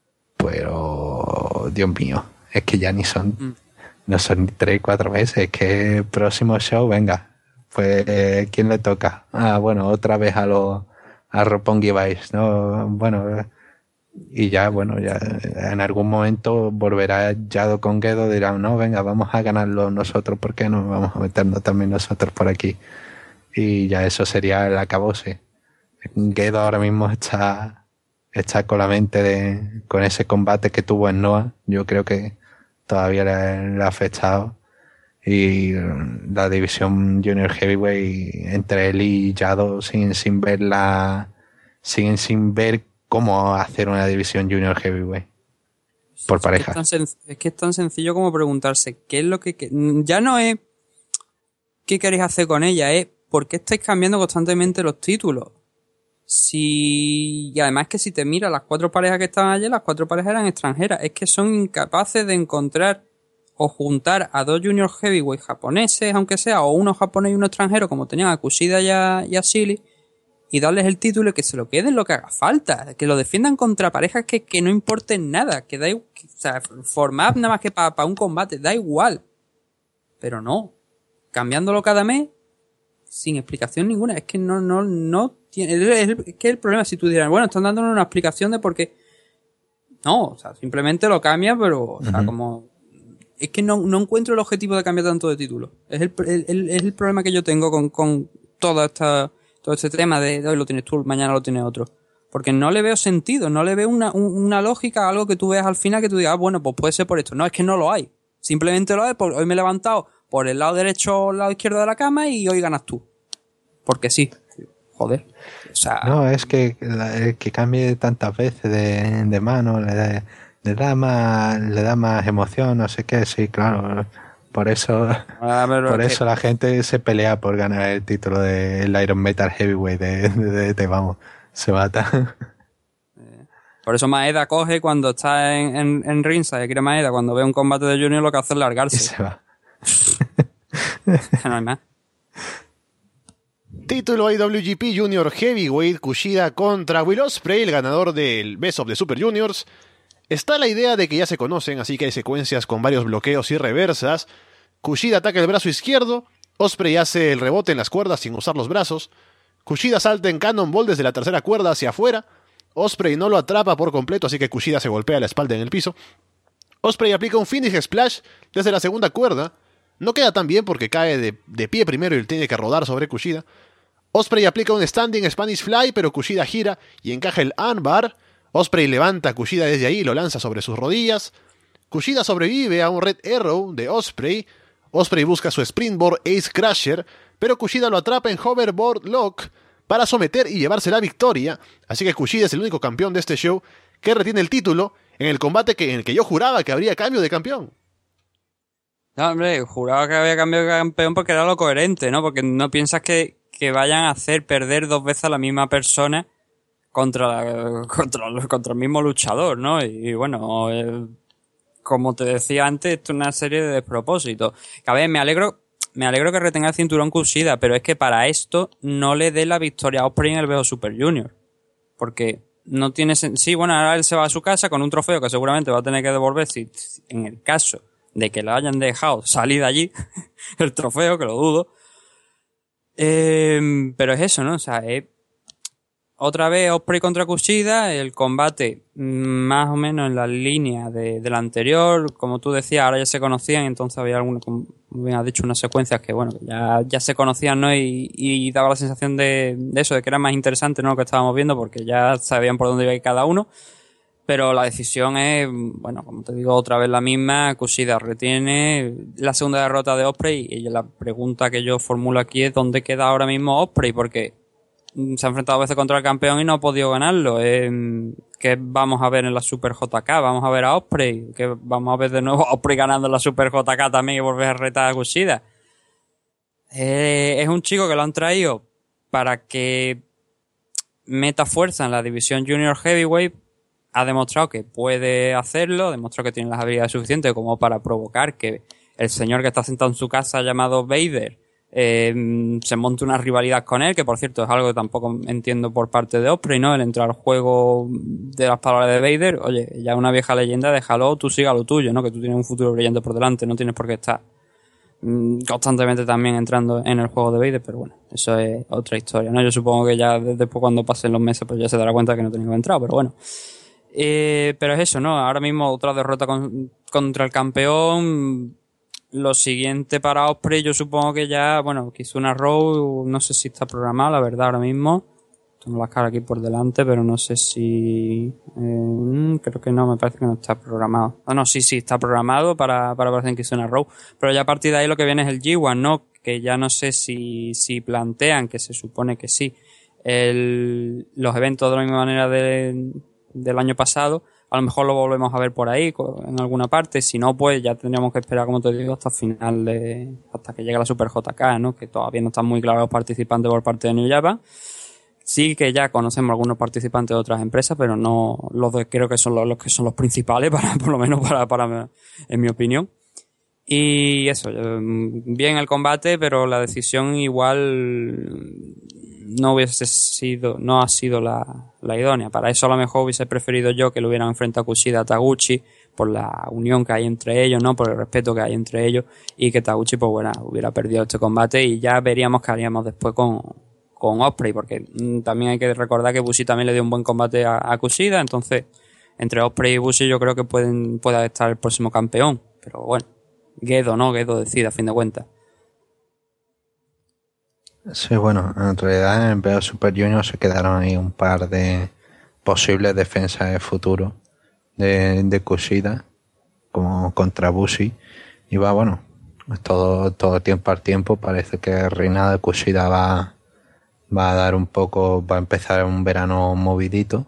Pero, Dios mío, es que ya no son 3-4 meses, es que el próximo show, venga, pues, ¿quién le toca? Bueno, otra vez a Roppongi Vice, ¿no? Bueno, y ya, bueno, ya en algún momento volverá Jado con Gedo, dirán, no, venga, vamos a ganarlo nosotros, ¿por qué no vamos a meternos también nosotros por aquí? Y ya eso sería el acabose. Gedo ahora mismo está con la mente con ese combate que tuvo en Noah. Yo creo que todavía le ha afectado. Y la división Junior Heavyweight entre él y Jado siguen sin ver cómo hacer una división Junior Heavyweight por pareja. Es que es tan sencillo como preguntarse qué es lo que ya no es qué queréis hacer con ella, es por qué estáis cambiando constantemente los títulos. Y además que si te miras las 4 parejas que estaban allí, las 4 parejas eran extranjeras. Es que son incapaces de encontrar o juntar a 2 junior heavyweight japoneses, aunque sea, o uno japonés y uno extranjero, como tenían a Kushida y a Silly, y darles el título y que se lo queden lo que haga falta. Que lo defiendan contra parejas que no importen nada. Que da igual, o sea, formar nada más que para un combate, da igual. Pero no. Cambiándolo cada mes, sin explicación ninguna. Es que no tiene, es que el problema, si tú dirás, bueno, están dándonos una explicación de por qué. No, o sea, simplemente lo cambia, pero, o sea, como, es que no encuentro el objetivo de cambiar tanto de título. Es el problema que yo tengo con todo este tema de hoy lo tienes tú, mañana lo tiene otro. Porque no le veo sentido, no le veo una lógica, algo que tú veas al final que tú digas, bueno, pues puede ser por esto. No, es que no lo hay. Simplemente lo hay, hoy me he levantado por el lado derecho o el lado izquierdo de la cama y hoy ganas tú. Porque sí. Joder. O sea, no, es que cambie tantas veces de mano le da más emoción, no sé qué, sí, claro. Por eso la gente se pelea por ganar el título del Iron Metal Heavyweight de vamos, se mata. Por eso Maeda coge cuando está en ringside, quiere Maeda, cuando ve un combate de Junior lo que hace es largarse. Y se va. No hay más. Título IWGP Junior Heavyweight, Kushida contra Will Ospreay, el ganador del Best of the Super Juniors. Está la idea de que ya se conocen, así que hay secuencias con varios bloqueos y reversas. Kushida ataca el brazo izquierdo, Ospreay hace el rebote en las cuerdas sin usar los brazos. Kushida salta en Cannonball desde la tercera cuerda hacia afuera. Ospreay no lo atrapa por completo, así que Kushida se golpea la espalda en el piso. Ospreay aplica un Finish Splash desde la segunda cuerda. No queda tan bien porque cae de pie primero y tiene que rodar sobre Kushida. Ospreay aplica un standing Spanish Fly, pero Kushida gira y encaja el armbar. Ospreay levanta a Kushida desde ahí y lo lanza sobre sus rodillas. Kushida sobrevive a un Red Arrow de Ospreay. Ospreay busca su Springboard Ace Crusher, pero Kushida lo atrapa en Hoverboard Lock para someter y llevarse la victoria. Así que Kushida es el único campeón de este show que retiene el título en el combate en el que yo juraba que habría cambio de campeón. No, hombre, juraba que había cambio de campeón porque era lo coherente, ¿no? Porque no piensas que vayan a hacer perder 2 veces a la misma persona contra el mismo luchador, ¿no? Y bueno, como te decía antes, esto es una serie de despropósitos. Que a ver, me alegro que retenga el cinturón Kushida, pero es que para esto no le dé la victoria a Ospreay en el VO Super Junior. Porque no tiene sí, bueno, ahora él se va a su casa con un trofeo que seguramente va a tener que devolver si en el caso de que lo hayan dejado salir de allí, el trofeo, que lo dudo. Pero es eso, ¿no? O sea, otra vez Ospreay contra Kushida, el combate más o menos en la línea del anterior, como tú decías, ahora ya se conocían, entonces había alguna, como bien has dicho, unas secuencias que bueno, ya se conocían, ¿no? Y daba la sensación de eso, de que era más interesante, ¿no? Lo que estábamos viendo, porque ya sabían por dónde iba a ir cada uno. Pero la decisión es, bueno, como te digo, otra vez la misma. Kushida retiene la segunda derrota de Ospreay, y la pregunta que yo formulo aquí es ¿dónde queda ahora mismo Ospreay? Porque se ha enfrentado a veces contra el campeón y no ha podido ganarlo. ¿Qué vamos a ver en la Super JK? ¿Vamos a ver a Ospreay? ¿Qué vamos a ver de nuevo a Ospreay ganando la Super JK también y volver a retar a Kushida? Es un chico que lo han traído para que meta fuerza en la división Junior Heavyweight. Ha demostrado que puede hacerlo, ha demostrado que tiene las habilidades suficientes como para provocar que el señor que está sentado en su casa llamado Vader se monte una rivalidad con él, que por cierto es algo que tampoco entiendo por parte de Ospreay, ¿no? El entrar al juego de las palabras de Vader, oye, ya una vieja leyenda, déjalo, tú siga lo tuyo, ¿no? Que tú tienes un futuro brillante por delante, no tienes por qué estar constantemente también entrando en el juego de Vader, pero bueno, eso es otra historia, ¿no? Yo supongo que ya después cuando pasen los meses pues ya se dará cuenta que no tenía que entrar, pero bueno. Pero es eso, ¿no? Ahora mismo otra derrota contra el campeón. Lo siguiente para Ospreay, yo supongo que ya, bueno, que hizo una Raw, no sé si está programada, la verdad, ahora mismo. Tengo la cara aquí por delante, pero no sé si... creo que no, me parece que no está programado. Ah, no, sí, está programado para parecer que hizo una Raw. Pero ya a partir de ahí lo que viene es el G1, ¿no? Que ya no sé si plantean, que se supone que sí, los eventos de la misma manera del año pasado, a lo mejor lo volvemos a ver por ahí en alguna parte, si no pues ya tendríamos que esperar, como te digo, hasta final hasta que llegue la Super JK, ¿no? Que todavía no están muy claros los participantes por parte de New Japan. Sí que ya conocemos algunos participantes de otras empresas, pero no los de, creo que son los que son los principales por lo menos para en mi opinión. Y eso, bien el combate, pero la decisión igual no ha sido la idónea. Para eso a lo mejor hubiese preferido yo que lo hubieran enfrentado a Kushida a Taguchi, por la unión que hay entre ellos, ¿no? Por el respeto que hay entre ellos, y que Taguchi pues bueno, hubiera perdido este combate y ya veríamos qué haríamos después con Ospreay, porque también hay que recordar que Bushi también le dio un buen combate a Kushida, entonces entre Ospreay y Bushi yo creo que pueda estar el próximo campeón, pero bueno, Gedo decide a fin de cuentas. Sí, bueno, en realidad en el VO Super Junior se quedaron ahí un par de posibles defensas de futuro de Kushida, como contra Bushi, y bueno, todo tiempo al tiempo, parece que el reinado de Kushida va a dar va a empezar un verano movidito,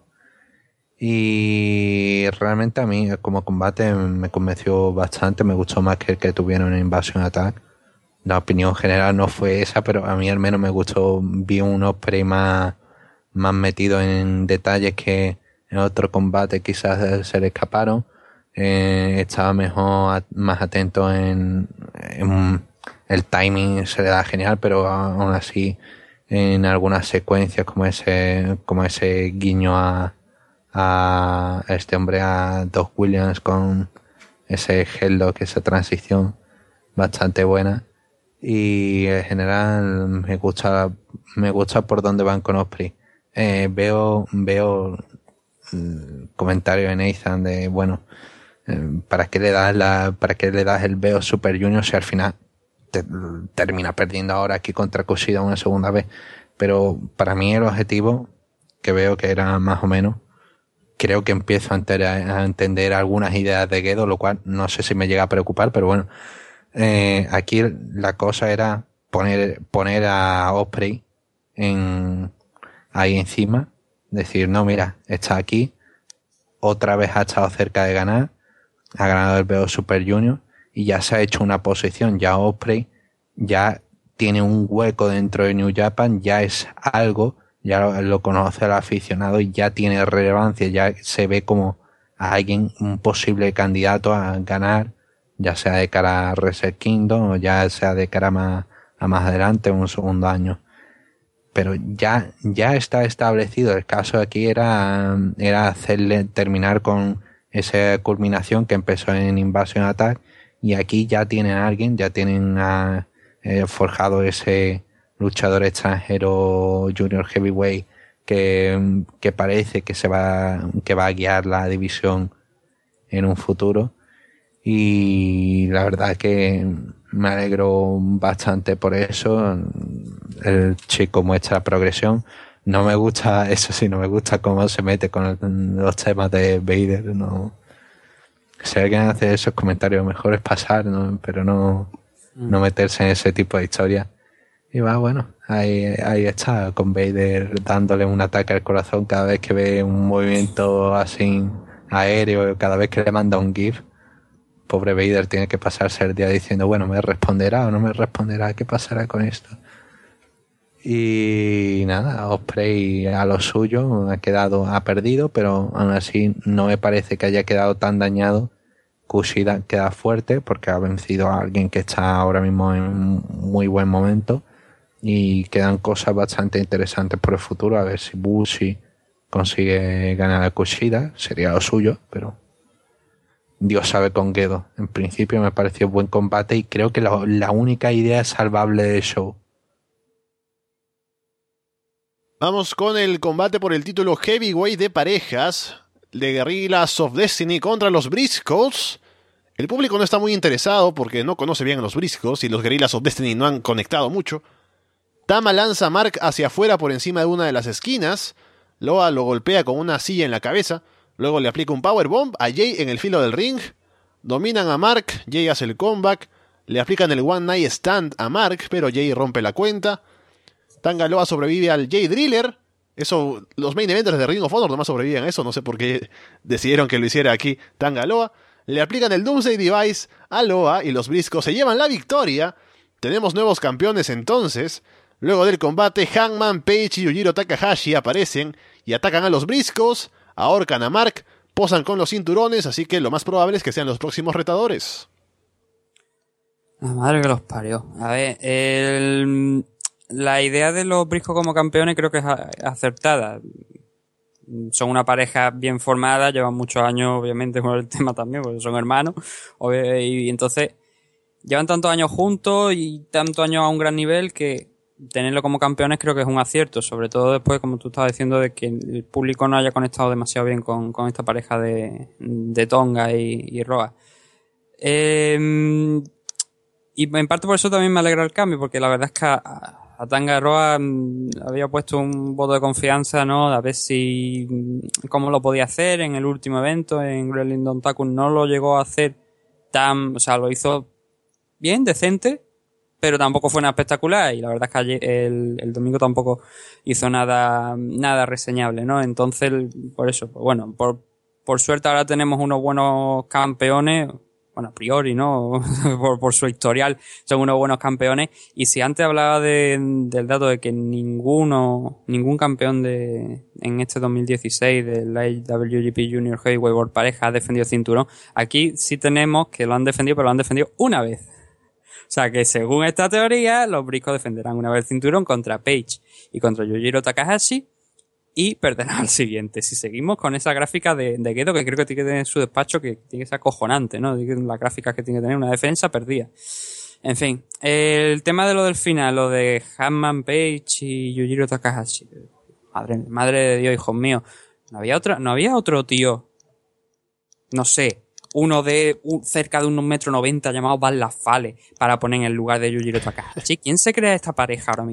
y realmente a mí como combate me convenció bastante, me gustó más que el que tuvieron en Invasion Attack. La opinión general no fue esa, pero a mí al menos me gustó, vi un Ospreay más metido en detalles que en otro combate quizás se le escaparon. Estaba más atento en el timing, se le da genial, pero aún así en algunas secuencias como ese guiño a este hombre, a Doug Williams, con ese headlock, esa transición bastante buena. Y en general me gusta por dónde van con Ospreay. Veo comentarios en Nathan de bueno, ¿para qué le das el VO Super Junior si al final termina perdiendo ahora aquí contra Kushida una segunda vez? Pero para mí el objetivo, que veo que era más o menos, creo que empiezo a entender algunas ideas de Gedo, lo cual no sé si me llega a preocupar, pero bueno, aquí la cosa era poner a Osprey ahí encima, decir, no, mira, está aquí, otra vez ha estado cerca de ganar, ha ganado el BO Super Junior y ya se ha hecho una posición, ya Osprey ya tiene un hueco dentro de New Japan, ya es algo, ya lo conoce el aficionado y ya tiene relevancia, ya se ve como a alguien, un posible candidato a ganar, ya sea de cara a Wrestle Kingdom o ya sea de cara a más adelante, un segundo año. Pero ya está establecido. El caso aquí era hacerle terminar con esa culminación que empezó en Invasion Attack, y aquí ya tienen a alguien, ya tienen forjado ese luchador extranjero Junior Heavyweight que parece que va a guiar la división en un futuro, y la verdad que me alegro bastante por eso. El chico muestra progresión. No me gusta, eso sí, no me gusta cómo se mete con los temas de Vader. No, si alguien hace esos comentarios, mejor es pasar, ¿no? Pero no meterse en ese tipo de historias. Y va, bueno, ahí está, con Vader dándole un ataque al corazón cada vez que ve un movimiento así aéreo, cada vez que le manda un GIF. Pobre Vader tiene que pasarse el día diciendo, bueno, ¿me responderá o no me responderá? ¿Qué pasará con esto? Y nada, Osprey a lo suyo ha perdido, pero aún así no me parece que haya quedado tan dañado. Kushida queda fuerte porque ha vencido a alguien que está ahora mismo en un muy buen momento, y quedan cosas bastante interesantes por el futuro. A ver si Bushi consigue ganar a Kushida, sería lo suyo, pero Dios sabe con Gedo. En principio me pareció buen combate y creo que la única idea salvable del show. Vamos con el combate por el título Heavyweight de parejas de Guerrillas of Destiny contra los Briscoes. El público no está muy interesado porque no conoce bien a los Briscoes y los Guerrillas of Destiny no han conectado mucho. Tama lanza a Mark hacia afuera por encima de una de las esquinas. Loa lo golpea con una silla en la cabeza. Luego le aplica un powerbomb a Jay en el filo del ring. Dominan a Mark, Jay hace el comeback. Le aplican el One Night Stand a Mark, pero Jay rompe la cuenta. Tanga Loa sobrevive al Jay Driller. Eso, los main eventers de Ring of Honor nomás sobreviven a eso. No sé por qué decidieron que lo hiciera aquí Tanga Loa. Le aplican el Doomsday Device a Loa y los Briscoes se llevan la victoria. Tenemos nuevos campeones entonces. Luego del combate, Hangman Page y Yujiro Takahashi aparecen y atacan a los Briscoes, ahorcan a Mark, posan con los cinturones, así que lo más probable es que sean los próximos retadores. La madre que los parió. A ver, la idea de los Briscoes como campeones creo que es acertada. Son una pareja bien formada, llevan muchos años, obviamente, con el tema también, porque son hermanos, y entonces llevan tantos años juntos y tantos años a un gran nivel que tenerlo como campeones creo que es un acierto, sobre todo después, como tú estabas diciendo, de que el público no haya conectado demasiado bien con esta pareja de Tonga y Roa. Y en parte por eso también me alegra el cambio, porque la verdad es que a Tanga Roa había puesto un voto de confianza, ¿no? A ver cómo lo podía hacer en el último evento, en Wrestling Dontaku no lo llegó a hacer o sea, lo hizo bien, decente, pero tampoco fue nada espectacular, y la verdad es que el domingo tampoco hizo nada reseñable, ¿no? Entonces, por eso, pues bueno, por suerte ahora tenemos unos buenos campeones, bueno, a priori, ¿no? por su historial, son unos buenos campeones, y si antes hablaba del dato de que ningún campeón en este 2016 del IWGP Junior Heavyweight por pareja ha defendido cinturón, aquí sí tenemos que lo han defendido, pero lo han defendido una vez. O sea que según esta teoría, los Briscoes defenderán una vez el cinturón contra Page y contra Yujiro Takahashi y perderán al siguiente. Si seguimos con esa gráfica de Gedo, que creo que tiene que tener en su despacho, que tiene que ser acojonante, ¿no? La gráfica que tiene que tener, una defensa perdida. En fin, el tema de lo del final, lo de Hangman Page y Yujiro Takahashi. Madre de Dios, hijos míos. ¿No había otro tío? No sé. Uno cerca de 1,90 m llamado Van Lafale para poner en el lugar de Yujiro Takahashi. ¿Quién se crea esta pareja ahora mismo?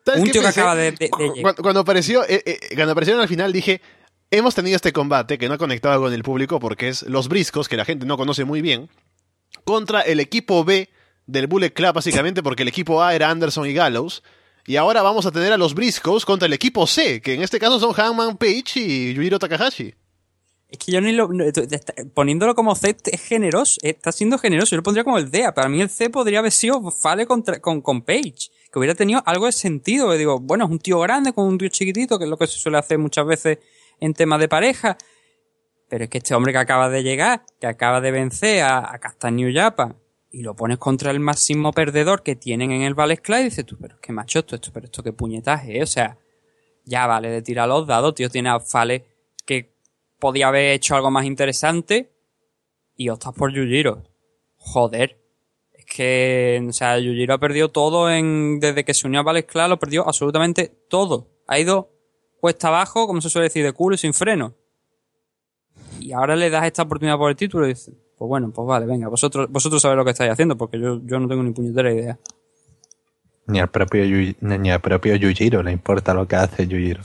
¿Sabes Un qué tío que pensé? acaba de llegar. Cuando aparecieron al final dije, hemos tenido este combate que no ha conectado con el público porque es los Briscos, que la gente no conoce muy bien, contra el equipo B del Bullet Club, básicamente, porque el equipo A era Anderson y Gallows. Y ahora vamos a tener a los Briscoes contra el equipo C, que en este caso son Hangman Page y Yujiro Takahashi. Es que yo ni lo... Poniéndolo como C es generoso, está siendo generoso. Yo lo pondría como el D. Para mí el C podría haber sido Fale con Page, que hubiera tenido algo de sentido. Que digo, bueno, es un tío grande con un tío chiquitito, que es lo que se suele hacer muchas veces en temas de pareja. Pero es que este hombre que acaba de llegar, que acaba de vencer a Captain New Japan, y lo pones contra el máximo perdedor que tienen en el Ballet Club, y dices tú, pero es que macho, esto qué puñetaje, O sea, ya vale de tirar los dados, tío, tiene a Fale que podía haber hecho algo más interesante y optas por Yujiro. Joder. Es que, o sea, Yujiro ha perdido todo desde que se unió a Ballet Club, lo perdió absolutamente todo. Ha ido cuesta abajo, como se suele decir, de culo y sin freno. Y ahora le das esta oportunidad por el título y dices, pues bueno, pues vale, venga, vosotros sabéis lo que estáis haciendo, porque yo no tengo ni puñetera idea. Ni al propio Yujiro le importa lo que hace Yujiro.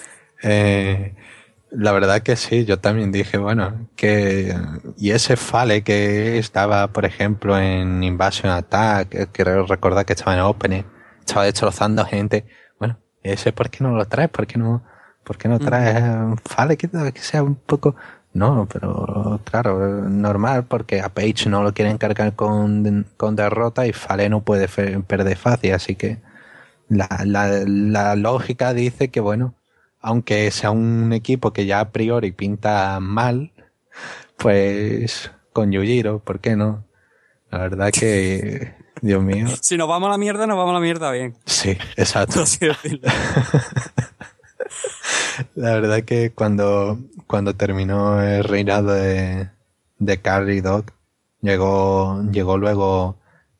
La verdad que sí, yo también dije, bueno, y ese Fale que estaba, por ejemplo, en Invasion Attack, creo recordar que estaba en Opening, estaba destrozando gente, bueno, ese ¿por qué no lo traes? ¿Por qué no traes un Fale que sea un poco... No, pero claro, normal, porque a Page no lo quieren cargar con derrota y Fale no puede perder fácil, así que la lógica dice que, bueno, aunque sea un equipo que ya a priori pinta mal, pues con Yujiro, ¿por qué no? La verdad que, Dios mío. Si nos vamos a la mierda, nos vamos a la mierda bien. Sí, exacto. Así decirlo. La verdad que cuando terminó el reinado de Carly Dog, llegó luego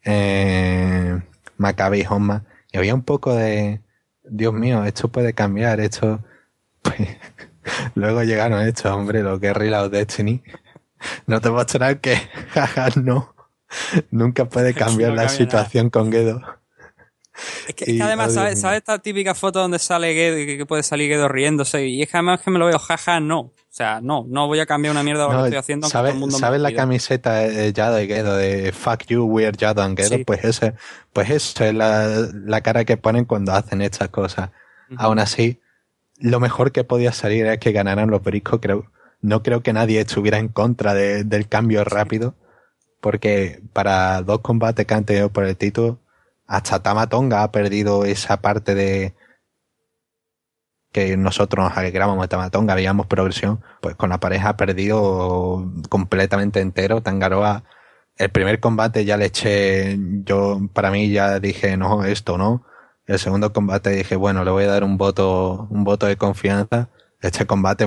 Maccabi y Honma, y había un poco de, Dios mío, esto puede cambiar, esto... Pues, luego llegaron estos, hombre, los Guerrilla of Destiny. No te mostrar que, jaja, no. Nunca puede cambiar no la cambia situación con Gedo. Es que además, ¿sabes esta típica foto donde sale Gedo y que puede salir Gedo riéndose? Y es que además que me lo veo, jaja, no. O sea, no voy a cambiar una mierda de lo que estoy haciendo. ¿Sabes, todo el mundo ¿sabes me la pide? camiseta de Yado y Gedo de Fuck You, We're Yado and Gedo? Sí. Pues esa es la cara que ponen cuando hacen estas cosas. Aún así, lo mejor que podía salir es que ganaran los Briscoes. No creo que nadie estuviera en contra del cambio rápido, porque para 2 combates que han tenido por el título, hasta Tama Tonga ha perdido esa parte de que nosotros nos alegrábamos de Tama Tonga, veíamos progresión, pues con la pareja ha perdido completamente entero. Tangaroa, el primer combate ya le eché, para mí ya dije, no, esto no. El segundo combate dije, bueno, le voy a dar un voto de confianza. Este combate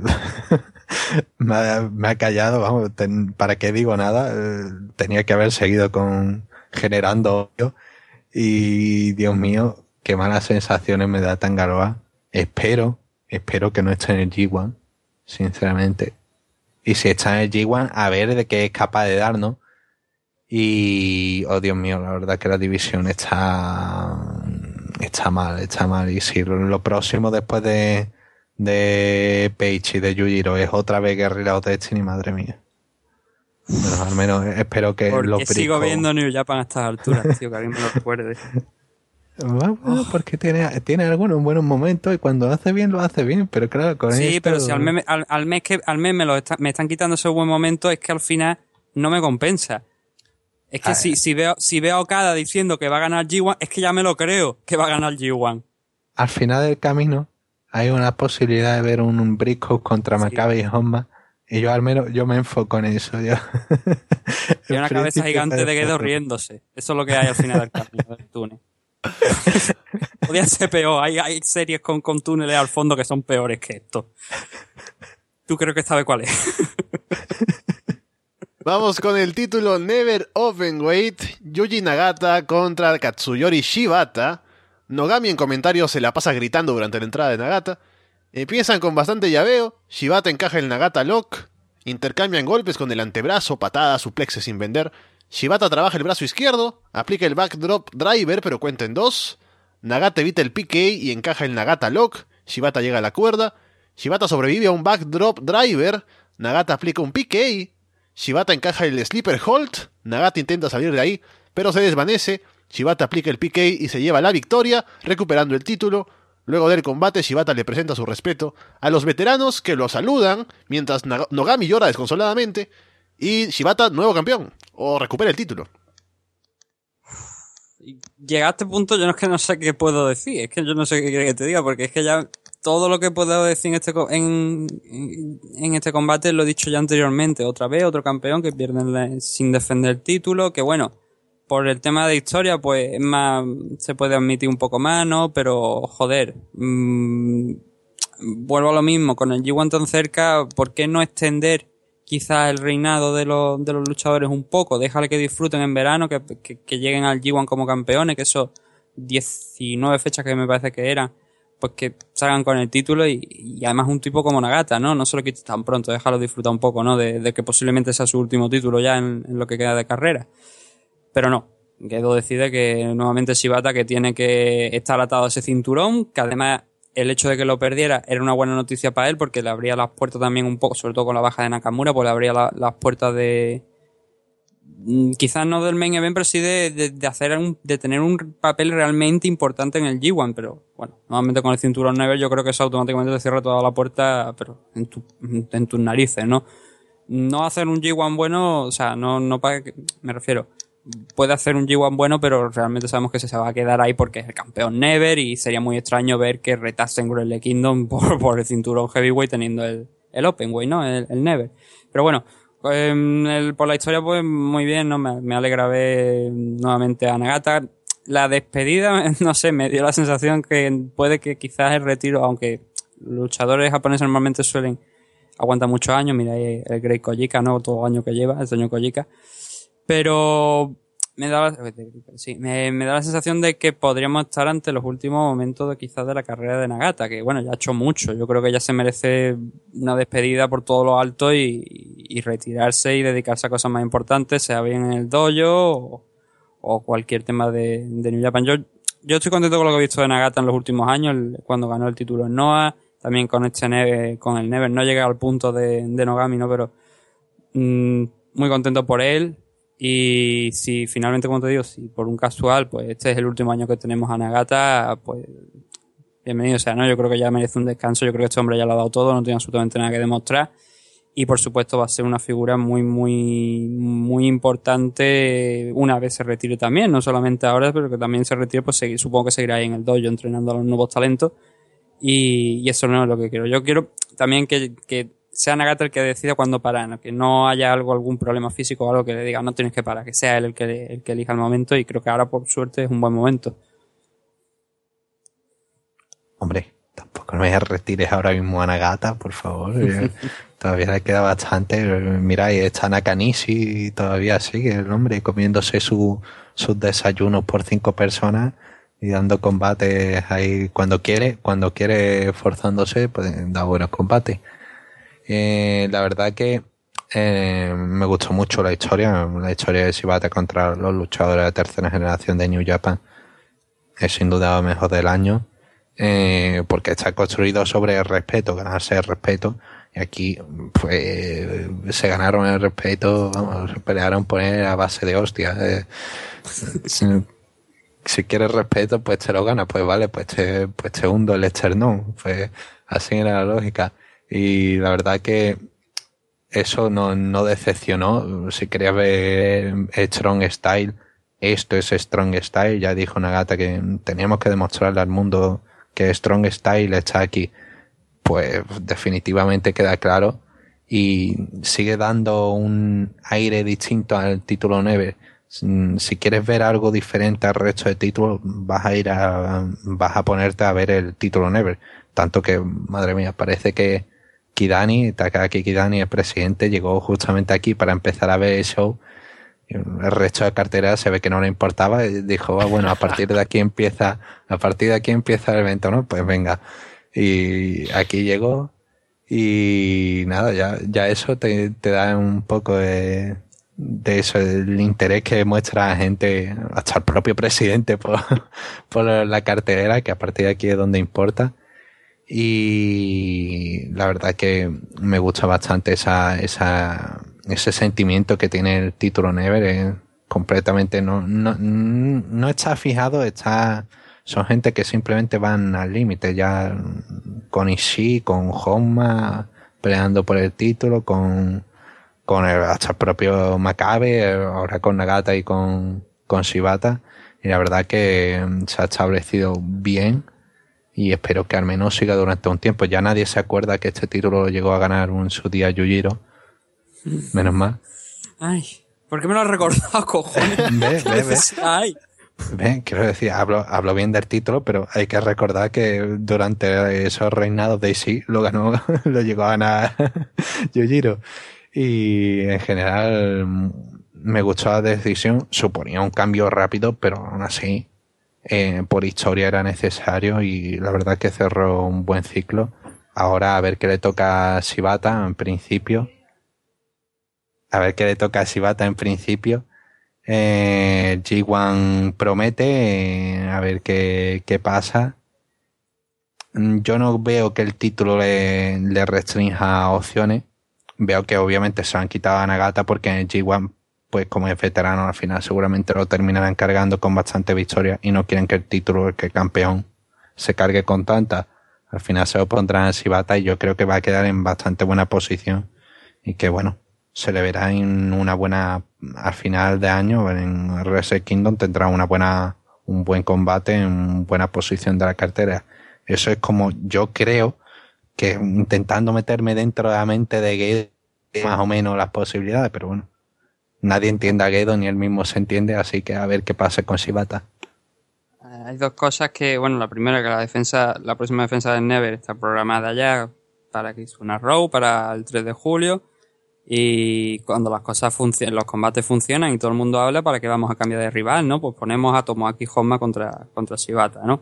me ha callado, vamos, ¿para qué digo nada? Tenía que haber seguido generando odio. Y Dios mío, qué malas sensaciones me da Tangaroa. Espero que no esté en el G1, sinceramente. Y si está en el G1, a ver de qué es capaz de darnos. Y, oh Dios mío, la verdad que la división está mal. Y si lo próximo después de Page y de Yujiro es otra vez Guerrilla of Destiny, madre mía. Bueno, al menos espero que Porque los sigo Briscoes... viendo New Japan a estas alturas, tío, que alguien me lo recuerde. Bueno, porque tiene algunos buenos momentos y cuando lo hace bien, pero claro, con Sí, esto... pero si al mes me están quitando ese buen momento, es que al final no me compensa. Es que si veo a Okada diciendo que va a ganar G1, es que ya me lo creo que va a ganar G1. Al final del camino hay una posibilidad de ver un Briscoes contra Maccabi y Honma, y yo al menos me enfoco en eso. Hay una cabeza gigante de Gedo riéndose. Eso es lo que hay al final del camino del túnel. Podría ser peor. Hay series con túneles al fondo que son peores que esto. Tú creo que sabes cuál es. Vamos con el título Never Openweight, Yuji Nagata contra Katsuyori Shibata. Nogami en comentarios se la pasa gritando durante la entrada de Nagata. Empiezan con bastante llaveo, Shibata encaja el Nagata Lock, intercambian golpes con el antebrazo, patadas, suplexes sin vender. Shibata trabaja el brazo izquierdo, aplica el backdrop driver pero cuenta en 2. Nagata evita el PK y encaja el Nagata Lock. Shibata llega a la cuerda. Shibata sobrevive a un backdrop driver. Nagata aplica un PK. Shibata encaja el Sleeper Hold. Nagata intenta salir de ahí, pero se desvanece. Shibata aplica el PK y se lleva la victoria, recuperando el título. Luego del combate, Shibata le presenta su respeto a los veteranos, que lo saludan, mientras Nogami llora desconsoladamente. Y Shibata, nuevo campeón, o recupera el título. Llega a este punto, yo no sé qué puedo decir. Es que yo no sé qué quiere que te diga, porque es que ya todo lo que puedo decir en este combate lo he dicho ya anteriormente. Otra vez, otro campeón que pierde sin defender el título, que bueno, por el tema de historia, pues es más, se puede admitir un poco más, ¿no? Pero, joder, vuelvo a lo mismo, con el G1 tan cerca, ¿por qué no extender quizás el reinado de los luchadores un poco? Déjale que disfruten en verano, que lleguen al G1 como campeones, que esos 19 fechas que me parece que eran, pues que salgan con el título y además un tipo como Nagata, ¿no? No se lo quites tan pronto, déjalo disfrutar un poco, ¿no? De que posiblemente sea su último título ya en lo que queda de carrera. Pero no, Gedo decide que nuevamente Shibata, que tiene que estar atado a ese cinturón, que además el hecho de que lo perdiera era una buena noticia para él, porque le abría las puertas también un poco, sobre todo con la baja de Nakamura, pues le abría las puertas de, quizás no del main event, pero sí de tener un papel realmente importante en el G1, pero bueno, nuevamente con el cinturón Never yo creo que eso automáticamente te cierra toda la puerta, pero en tus narices, ¿no? No hacer un G1 bueno, o sea, no para que, me refiero, puede hacer un G1 bueno, pero realmente sabemos que se va a quedar ahí porque es el campeón Never, y sería muy extraño ver que retasen Wrestle Kingdom por el cinturón Heavyweight teniendo el Openweight, ¿no? El Never. Pero bueno, por la historia, pues muy bien, ¿no? Me alegra ver nuevamente a Nagata. La despedida, no sé, me dio la sensación que puede que quizás el retiro, aunque luchadores japoneses normalmente suelen aguantar muchos años, mira ahí el Great Kojika, ¿no? Todo el año que lleva, el señor Kojika. Pero me da la sensación de que podríamos estar ante los últimos momentos quizás de la carrera de Nagata, que bueno, ya ha hecho mucho. Yo creo que ya se merece una despedida por todo lo alto y retirarse y dedicarse a cosas más importantes, sea bien en el dojo o cualquier tema de New Japan. Yo estoy contento con lo que he visto de Nagata en los últimos años, cuando ganó el título en Noah, también con con el Never. No llegué al punto de Nogami, ¿no? Pero muy contento por él. Y si finalmente, como te digo, si por un casual, pues este es el último año que tenemos a Nagata, pues bienvenido. O sea, ¿no? Yo creo que ya merece un descanso. Yo creo que este hombre ya lo ha dado todo, no tiene absolutamente nada que demostrar. Y por supuesto va a ser una figura muy, muy, muy importante una vez se retire también. No solamente ahora, pero que también se retire, pues supongo que seguirá ahí en el dojo entrenando a los nuevos talentos. Y eso no es lo que quiero. Yo quiero también que sea Nagata el que decida cuándo parar, ¿no? Que no haya algún problema físico o algo que le diga no tienes que parar, que sea él el que elija el momento, y creo que ahora por suerte es un buen momento. Hombre, tampoco me retires ahora mismo a Nagata, por favor. Todavía le queda bastante. Mira, ahí está Nakanishi y todavía sigue el hombre comiéndose sus desayunos por 5 personas y dando combates ahí cuando quiere forzándose, pues da buenos combates. La verdad que me gustó mucho la historia de Shibata contra los luchadores de tercera generación de New Japan. Es sin duda lo mejor del año, porque está construido sobre el respeto, ganarse el respeto, y aquí pues se ganaron el respeto, vamos, se pelearon por él a base de hostias. Si quieres respeto, pues te lo ganas, pues vale, pues te hundo el esternón, pues así era la lógica. Y la verdad que eso no decepcionó. Si querías ver Strong Style, esto es Strong Style. Ya dijo Nagata que teníamos que demostrarle al mundo que Strong Style está aquí. Pues definitivamente queda claro. Y sigue dando un aire distinto al título Never. Si quieres ver algo diferente al resto de títulos, vas a ponerte a ver el título Never. Tanto que, madre mía, parece que Takaaki Kidani, el presidente, llegó justamente aquí para empezar a ver el show. El resto de cartera se ve que no le importaba y dijo, bueno, a partir de aquí empieza el evento, ¿no? Pues venga. Y aquí llegó y nada, ya eso te da un poco de de eso, el interés que muestra la gente, hasta el propio presidente por la cartelera, que a partir de aquí es donde importa. Y la verdad que me gusta bastante ese sentimiento que tiene el título Never. Completamente no está fijado, son gente que simplemente van al límite, ya con Ishii, con Honma peleando por el título, hasta el propio Makabe, ahora con Nagata y con Shibata, y la verdad que se ha establecido bien y espero que al menos siga durante un tiempo. Ya nadie se acuerda que este título lo llegó a ganar en su día Yujiro, menos mal. Ay, ¿por qué me lo has recordado, cojones? Ve. Ay. Quiero decir, hablo bien del título, pero hay que recordar que durante esos reinados de Ishii lo llegó a ganar Yujiro. Y en general me gustó la decisión, suponía un cambio rápido, pero aún así por historia era necesario y la verdad que cerró un buen ciclo. Ahora a ver qué le toca a Shibata en principio. G1 promete, a ver qué pasa. Yo no veo que el título le restrinja opciones. Veo que obviamente se lo han quitado a Nagata porque en el G1, pues como es veterano, al final seguramente lo terminarán cargando con bastante victoria y no quieren que el título, que el campeón, se cargue con tantas. Al final se lo pondrán a Shibata y yo creo que va a quedar en bastante buena posición y que bueno, se le verá en una buena, al final de año, en Wrestle Kingdom tendrá un buen combate en buena posición de la cartera. Eso es como yo creo que intentando meterme dentro de la mente de Gedo más o menos las posibilidades, pero bueno, nadie entiende a Gedo ni él mismo se entiende, así que a ver qué pasa con Shibata. Hay dos cosas que, bueno, la primera que la próxima defensa de Never está programada ya para que hizo una Raw para el 3 de julio. Y cuando las cosas funcionan, los combates funcionan y todo el mundo habla, ¿para qué vamos a cambiar de rival, no? Pues ponemos a Tomoaki Honma contra Shibata, ¿no?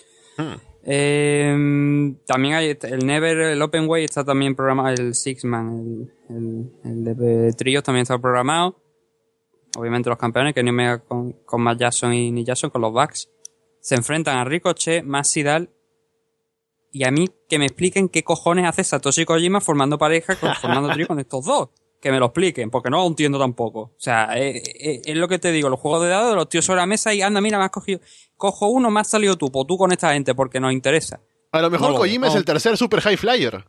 También hay el Never, el Openweight está también programado, el Six Man, el de tríos también está programado. Obviamente los campeones, Kenny Omega con Matt Jackson y Nick Jackson con los Bucks, se enfrentan a Ricochet, Masvidal. Y a mí que me expliquen qué cojones hace Satoshi Kojima formando formando trío con estos dos. Que me lo expliquen, porque no lo entiendo tampoco. O sea, es lo que te digo, los juegos de dados de los tíos sobre la mesa y anda, mira, me has cogido. Cojo uno, me has salido tú, pues tú con esta gente, porque nos interesa. A lo mejor Kojima es el tercer Super High Flyer.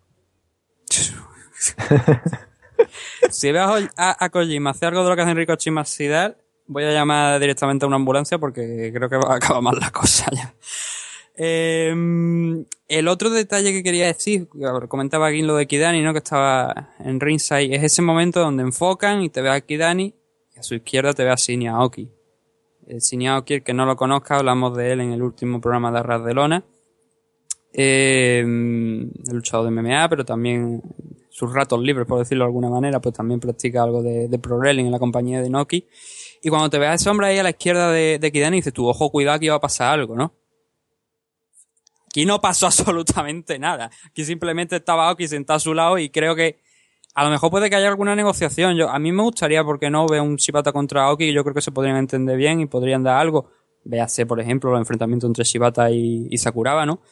Si veo a Kojima hacer algo de lo que hacen Ricochet y Masvidal, voy a llamar directamente a una ambulancia porque creo que va a acabar mal la cosa ya. El otro detalle que quería decir, comentaba aquí lo de Kidani, ¿no? Que estaba en ringside, es ese momento donde enfocan y te ve a Kidani y a su izquierda te ve a Shinya Aoki. Shinya Aoki, el que no lo conozca, hablamos de él en el último programa de Ras de Lona. El luchador de MMA, pero también sus ratos libres, por decirlo de alguna manera, pues también practica algo de pro wrestling en la compañía de Inoki. Y cuando te ves a ese hombre ahí a la izquierda de Kidani, dices tú, ojo, cuidado, que iba a pasar algo, ¿no? Aquí no pasó absolutamente nada. Aquí simplemente estaba Aoki sentado a su lado y creo que a lo mejor puede que haya alguna negociación. A mí me gustaría, porque no, ver un Shibata contra Aoki, y yo creo que se podrían entender bien y podrían dar algo. Véase, por ejemplo, los enfrentamientos entre Shibata y Sakuraba, ¿no?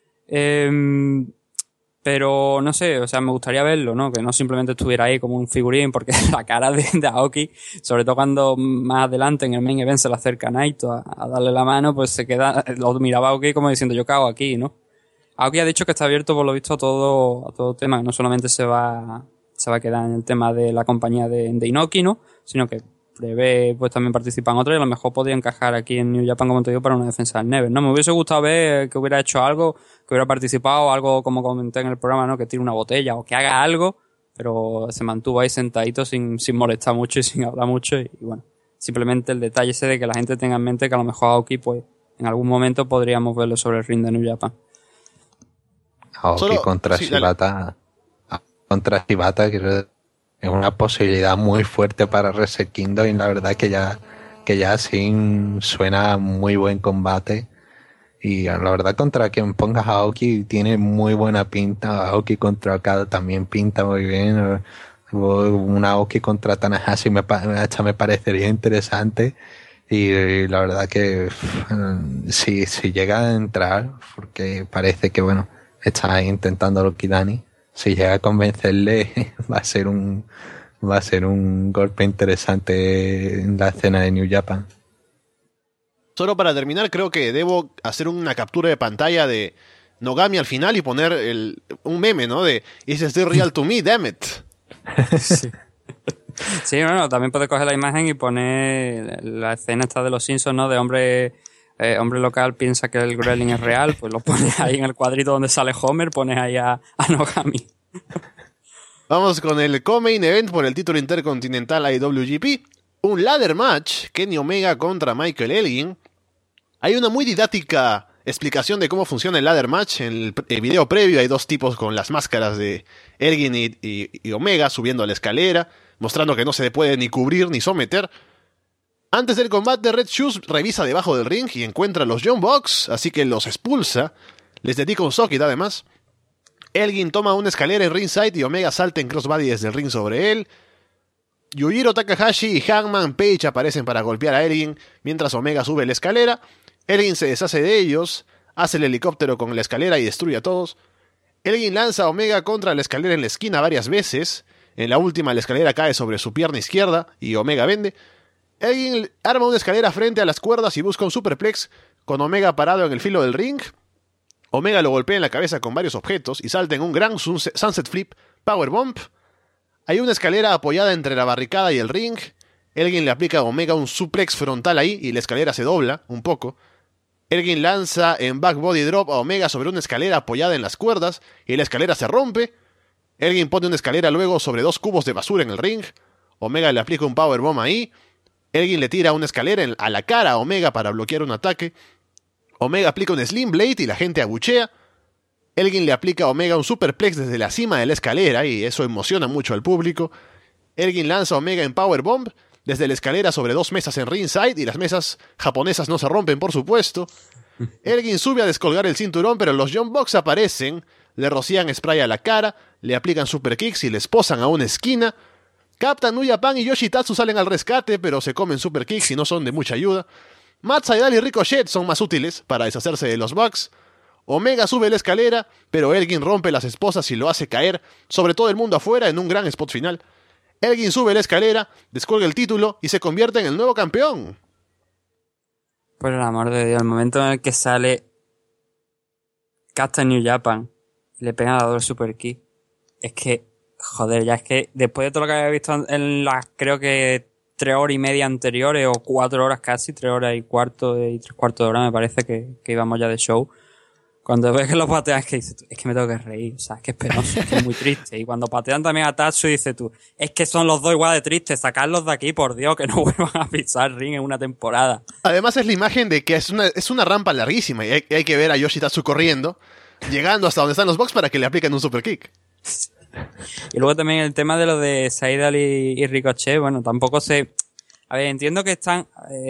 Pero no sé, o sea, me gustaría verlo, ¿no? Que no simplemente estuviera ahí como un figurín, porque la cara de Aoki, sobre todo cuando más adelante en el main event se le acerca a Naito a darle la mano, pues se queda, lo miraba a Aoki como diciendo, yo cago aquí, ¿no? Aoki ha dicho que está abierto por lo visto a todo tema, que no solamente se va a quedar en el tema de la compañía de Inoki, ¿no? Sino que prevé pues también participar en otro y a lo mejor podría encajar aquí en New Japan, como te digo, para una defensa del Never, ¿no? Me hubiese gustado ver que hubiera hecho algo, que hubiera participado, algo como comenté en el programa, ¿no? Que tire una botella o que haga algo, pero se mantuvo ahí sentadito sin molestar mucho y sin hablar mucho y bueno, simplemente el detalle ese de que la gente tenga en mente que a lo mejor Aoki pues en algún momento podríamos verlo sobre el ring de New Japan. Aoki contra Shibata, que es una posibilidad muy fuerte para Wrestle Kingdom y la verdad que ya sí suena muy buen combate y la verdad contra quien pongas a Aoki tiene muy buena pinta. Aoki contra Okada también pinta muy bien. Una Oki contra Tanahashi me parecería interesante. Y la verdad que si llega a entrar, porque parece que bueno, está intentando Loki Dani, si llega a convencerle va a ser un golpe interesante en la escena de New Japan. Solo para terminar, creo que debo hacer una captura de pantalla de Nogami al final y poner un meme, ¿no? De "Is this real to me, damn it". Sí. Sí, bueno, también puedes coger la imagen y poner la escena esta de los Simpsons, ¿no? De hombre local piensa que el Gremlin es real, pues lo pones ahí en el cuadrito donde sale Homer, pones ahí a Nogami. Vamos con el co-main event por el título intercontinental IWGP. Un ladder match, Kenny Omega contra Michael Elgin. Hay una muy didáctica explicación de cómo funciona el ladder match. En el video previo hay dos tipos con las máscaras de Elgin y Omega subiendo a la escalera, mostrando que no se le puede ni cubrir ni someter. Antes del combate, Red Shoes revisa debajo del ring y encuentra a los Young Bucks, así que los expulsa. Les dedica un socket además. Elgin toma una escalera en ringside y Omega salta en crossbody desde el ring sobre él. Yujiro Takahashi y Hangman Page aparecen para golpear a Elgin mientras Omega sube la escalera. Elgin se deshace de ellos, hace el helicóptero con la escalera y destruye a todos. Elgin lanza a Omega contra la escalera en la esquina varias veces. En la última la escalera cae sobre su pierna izquierda y Omega vende. Elgin arma una escalera frente a las cuerdas y busca un superplex con Omega parado en el filo del ring. Omega lo golpea en la cabeza con varios objetos y salta en un gran Sunset Flip Powerbomb. Hay una escalera apoyada entre la barricada y el ring. Elgin le aplica a Omega un suplex frontal ahí y la escalera se dobla un poco. Elgin lanza en back body drop a Omega sobre una escalera apoyada en las cuerdas y la escalera se rompe. Elgin pone una escalera luego sobre dos cubos de basura en el ring. Omega le aplica un powerbomb ahí. Elgin le tira una escalera a la cara a Omega para bloquear un ataque. Omega aplica un Slim Blade y la gente abuchea. Elgin le aplica a Omega un superplex desde la cima de la escalera y eso emociona mucho al público. Elgin lanza a Omega en powerbomb desde la escalera sobre dos mesas en ringside y las mesas japonesas no se rompen, por supuesto. Elgin sube a descolgar el cinturón, pero los Young Bucks aparecen, le rocían spray a la cara, le aplican superkicks y le esposan a una esquina. Captain New Japan y Yoshitatsu salen al rescate, pero se comen superkicks y no son de mucha ayuda. Matt Sydal y Ricochet son más útiles para deshacerse de los Bucks. Omega sube la escalera, pero Elgin rompe las esposas y lo hace caer sobre todo el mundo afuera en un gran spot final. Elgin sube la escalera, descuelga el título y se convierte en el nuevo campeón. Por el amor de Dios, el momento en el que sale Captain New Japan y le pega a la doble super kick, es que, joder, ya es que después de todo lo que había visto en las, creo que 3 horas y media anteriores, o 4 horas casi, 3 horas y cuarto y 3/4 de hora me parece que íbamos ya de show. Cuando ves que los patean es que dices tú, es que me tengo que reír, o sea, es que es penoso, es que es muy triste. Y cuando patean también a Tatsu dices tú, es que son los dos igual de tristes, sacarlos de aquí, por Dios, que no vuelvan a pisar ring en una temporada. Además es la imagen de que es una rampa larguísima y hay que ver a Yoshitatsu corriendo, llegando hasta donde están los Bucks para que le apliquen un super kick. Y luego también el tema de lo de Sydal y Ricochet, bueno, tampoco se... A ver, entiendo que están,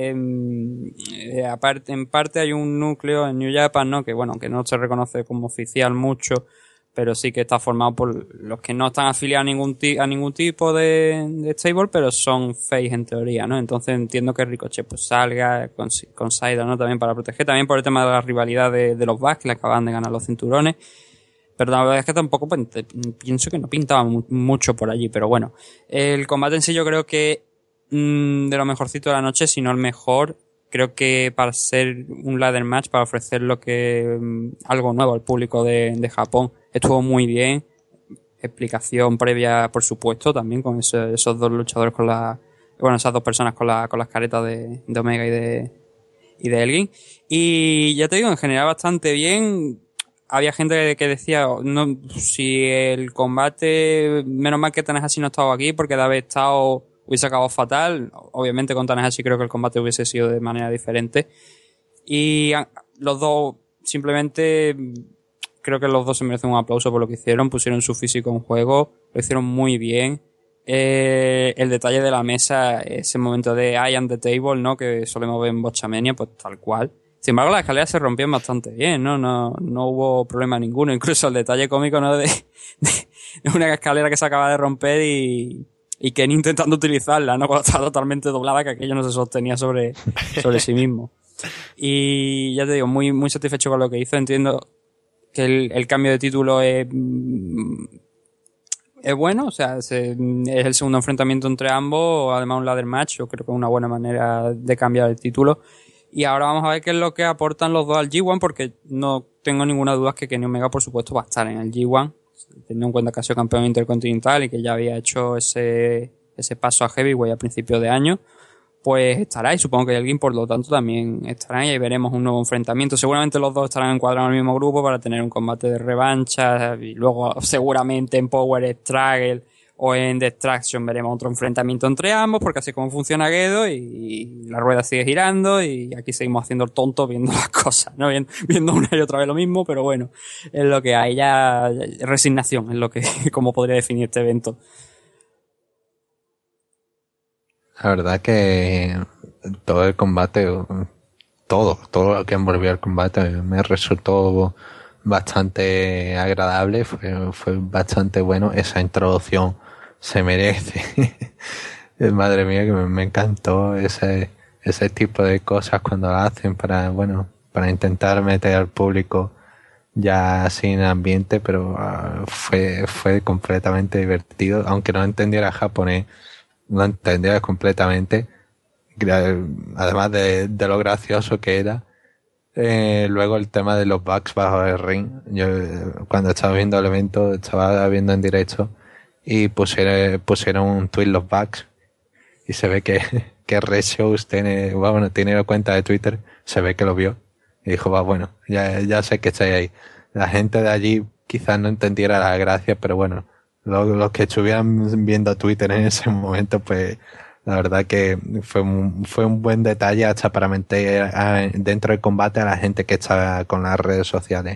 en parte hay un núcleo en New Japan, ¿no? Que bueno, que no se reconoce como oficial mucho, pero sí que está formado por los que no están afiliados a ningún tipo de stable, pero son face en teoría, ¿no? Entonces entiendo que Ricochet pues salga con Sydal, ¿no? También para proteger, también por el tema de la rivalidad de los Bucks, que le acaban de ganar los cinturones. Pero la verdad es que tampoco pienso que no pintaba mucho por allí, pero bueno. El combate en sí yo creo que de lo mejorcito de la noche, si no el mejor. Creo que para ser un ladder match, para ofrecer algo nuevo al público de Japón, estuvo muy bien. Explicación previa, por supuesto, también con esos dos luchadores esas dos personas con las caretas de Omega y de Elgin. Y ya te digo, en general bastante bien. Había gente que decía, no, si el combate, menos mal que Tanahashi no estaba aquí, porque de haber estado hubiese acabado fatal. Obviamente con Tanahashi creo que el combate hubiese sido de manera diferente. Y los dos, simplemente, creo que los dos se merecen un aplauso por lo que hicieron. Pusieron su físico en juego, lo hicieron muy bien. El detalle de la mesa, ese momento de I am the table, ¿no? Que solemos ver en Botchamania, pues tal cual. Sin embargo, las escaleras se rompían bastante bien, ¿no? No hubo problema ninguno. Incluso el detalle cómico, ¿no? una escalera que se acaba de romper y Kenny intentando utilizarla, ¿no? Cuando estaba totalmente doblada, que aquello no se sostenía sobre sí mismo. Y ya te digo, muy, muy satisfecho con lo que hizo. Entiendo que el cambio de título es bueno, o sea, es el segundo enfrentamiento entre ambos, además un ladder match, yo creo que es una buena manera de cambiar el título. Y ahora vamos a ver qué es lo que aportan los dos al G1, porque no tengo ninguna duda que Kenny Omega, por supuesto, va a estar en el G1, teniendo en cuenta que ha sido campeón intercontinental y que ya había hecho ese paso a Heavyweight a principios de año. Pues estará, y supongo que alguien, por lo tanto, también estará, y ahí veremos un nuevo enfrentamiento. Seguramente los dos estarán encuadrados en el mismo grupo para tener un combate de revancha, y luego seguramente en Power Struggle o en The Extraction veremos otro enfrentamiento entre ambos, porque así es como funciona Gedo, y la rueda sigue girando, y aquí seguimos haciendo el tonto viendo las cosas, ¿no? Viendo una y otra vez lo mismo, pero bueno, es lo que hay, ya resignación, es lo que, como podría definir este evento. La verdad que todo el combate, todo lo que envolvió el combate me resultó bastante agradable, fue bastante bueno. Esa introducción se merece. Madre mía, que me encantó ese tipo de cosas cuando lo hacen para intentar meter al público ya sin ambiente, pero fue completamente divertido, aunque no entendiera japonés. No entendía completamente, además de lo gracioso que era. Luego el tema de los bugs bajo el ring. Yo cuando estaba viendo el evento, estaba viendo en directo y pusieron un tweet los bugs, y se ve que Red Shows tiene la cuenta de Twitter, se ve que lo vio y dijo, bueno, ya sé que estáis ahí. La gente de allí quizás no entendiera la gracia, pero bueno, los que estuvieran viendo Twitter en ese momento, pues la verdad que fue un buen detalle hasta para meter dentro del combate a la gente que estaba con las redes sociales.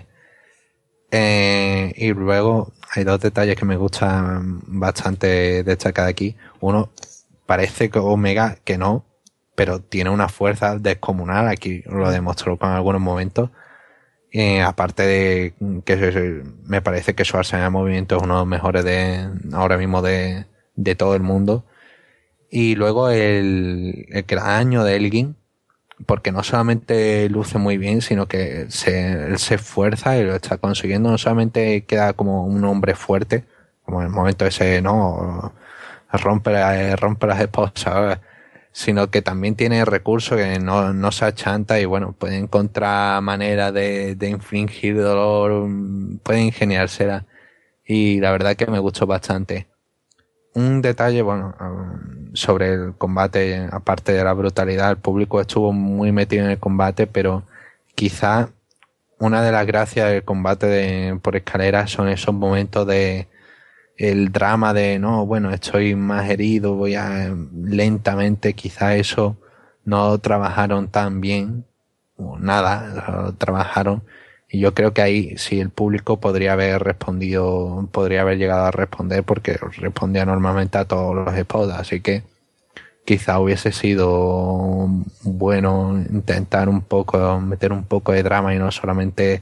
Y luego hay dos detalles que me gustan bastante destacar aquí. Uno, parece que Omega que no, pero tiene una fuerza descomunal. Aquí lo demostró con algunos momentos. Aparte de que me parece que su arsenal de movimiento es uno de los mejores ahora mismo de todo el mundo. Y luego el gran año de Elgin, porque no solamente luce muy bien, sino que él se esfuerza y lo está consiguiendo. No solamente queda como un hombre fuerte, como en el momento ese, no, rompe las esposas, sino que también tiene recursos, que no se achanta y bueno, puede encontrar maneras de infligir dolor, puede ingeniársela, y la verdad que me gustó bastante. Un detalle, sobre el combate, aparte de la brutalidad, el público estuvo muy metido en el combate, pero quizá una de las gracias del combate por escaleras son esos momentos de el drama de, no, bueno, estoy más herido, voy a lentamente, quizá eso no trabajaron tan bien, o nada, trabajaron, y yo creo que ahí sí el público podría haber llegado a responder, porque respondía normalmente a todos los spots, así que quizá hubiese sido bueno intentar meter un poco de drama y no solamente,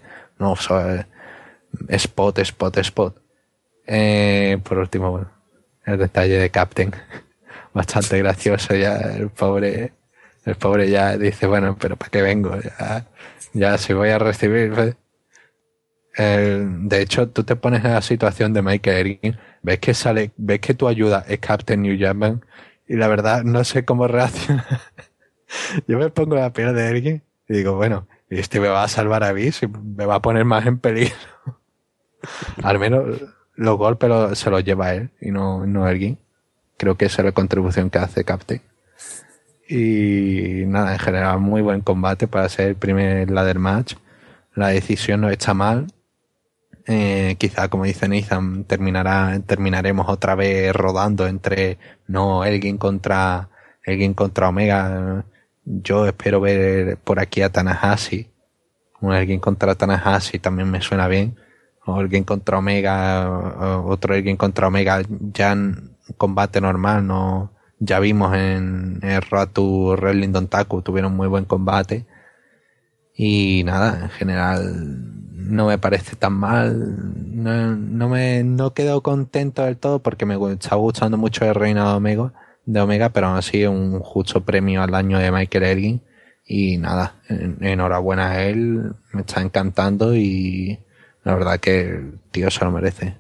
spot. Por último, el detalle de Captain, bastante gracioso. Ya el pobre ya dice, bueno, pero ¿para qué vengo? Ya si voy a recibir, pues. De hecho, tú te pones en la situación de Michael Elgin, ves que tu ayuda es Captain New Japan, y la verdad no sé cómo reacciona. Yo me pongo la piel de Elgin y digo, bueno, ¿y este me va a salvar a mí? Si me va a poner más en peligro. Al menos los golpes se los lleva él y no Elgin. Creo que esa es la contribución que hace Captain. Y nada, en general muy buen combate para ser el primer ladder match. La decisión no está mal. Quizá, como dice Nathan, terminaremos otra vez rodando entre Elgin contra Omega. Yo espero ver por aquí a Tanahashi. Un Elgin contra Tanahashi también me suena bien. O Elgin contra Omega, otro Elgin contra Omega ya en combate normal, no. Ya vimos en el Road to Wrestling Dontaku, tuvieron muy buen combate. Y nada, en general no me parece tan mal. No quedo contento del todo porque me estaba gustando mucho el Reino de Omega, pero aún así un justo premio al año de Michael Elgin. Y nada, enhorabuena a él, me está encantando y la verdad que el tío se lo merece.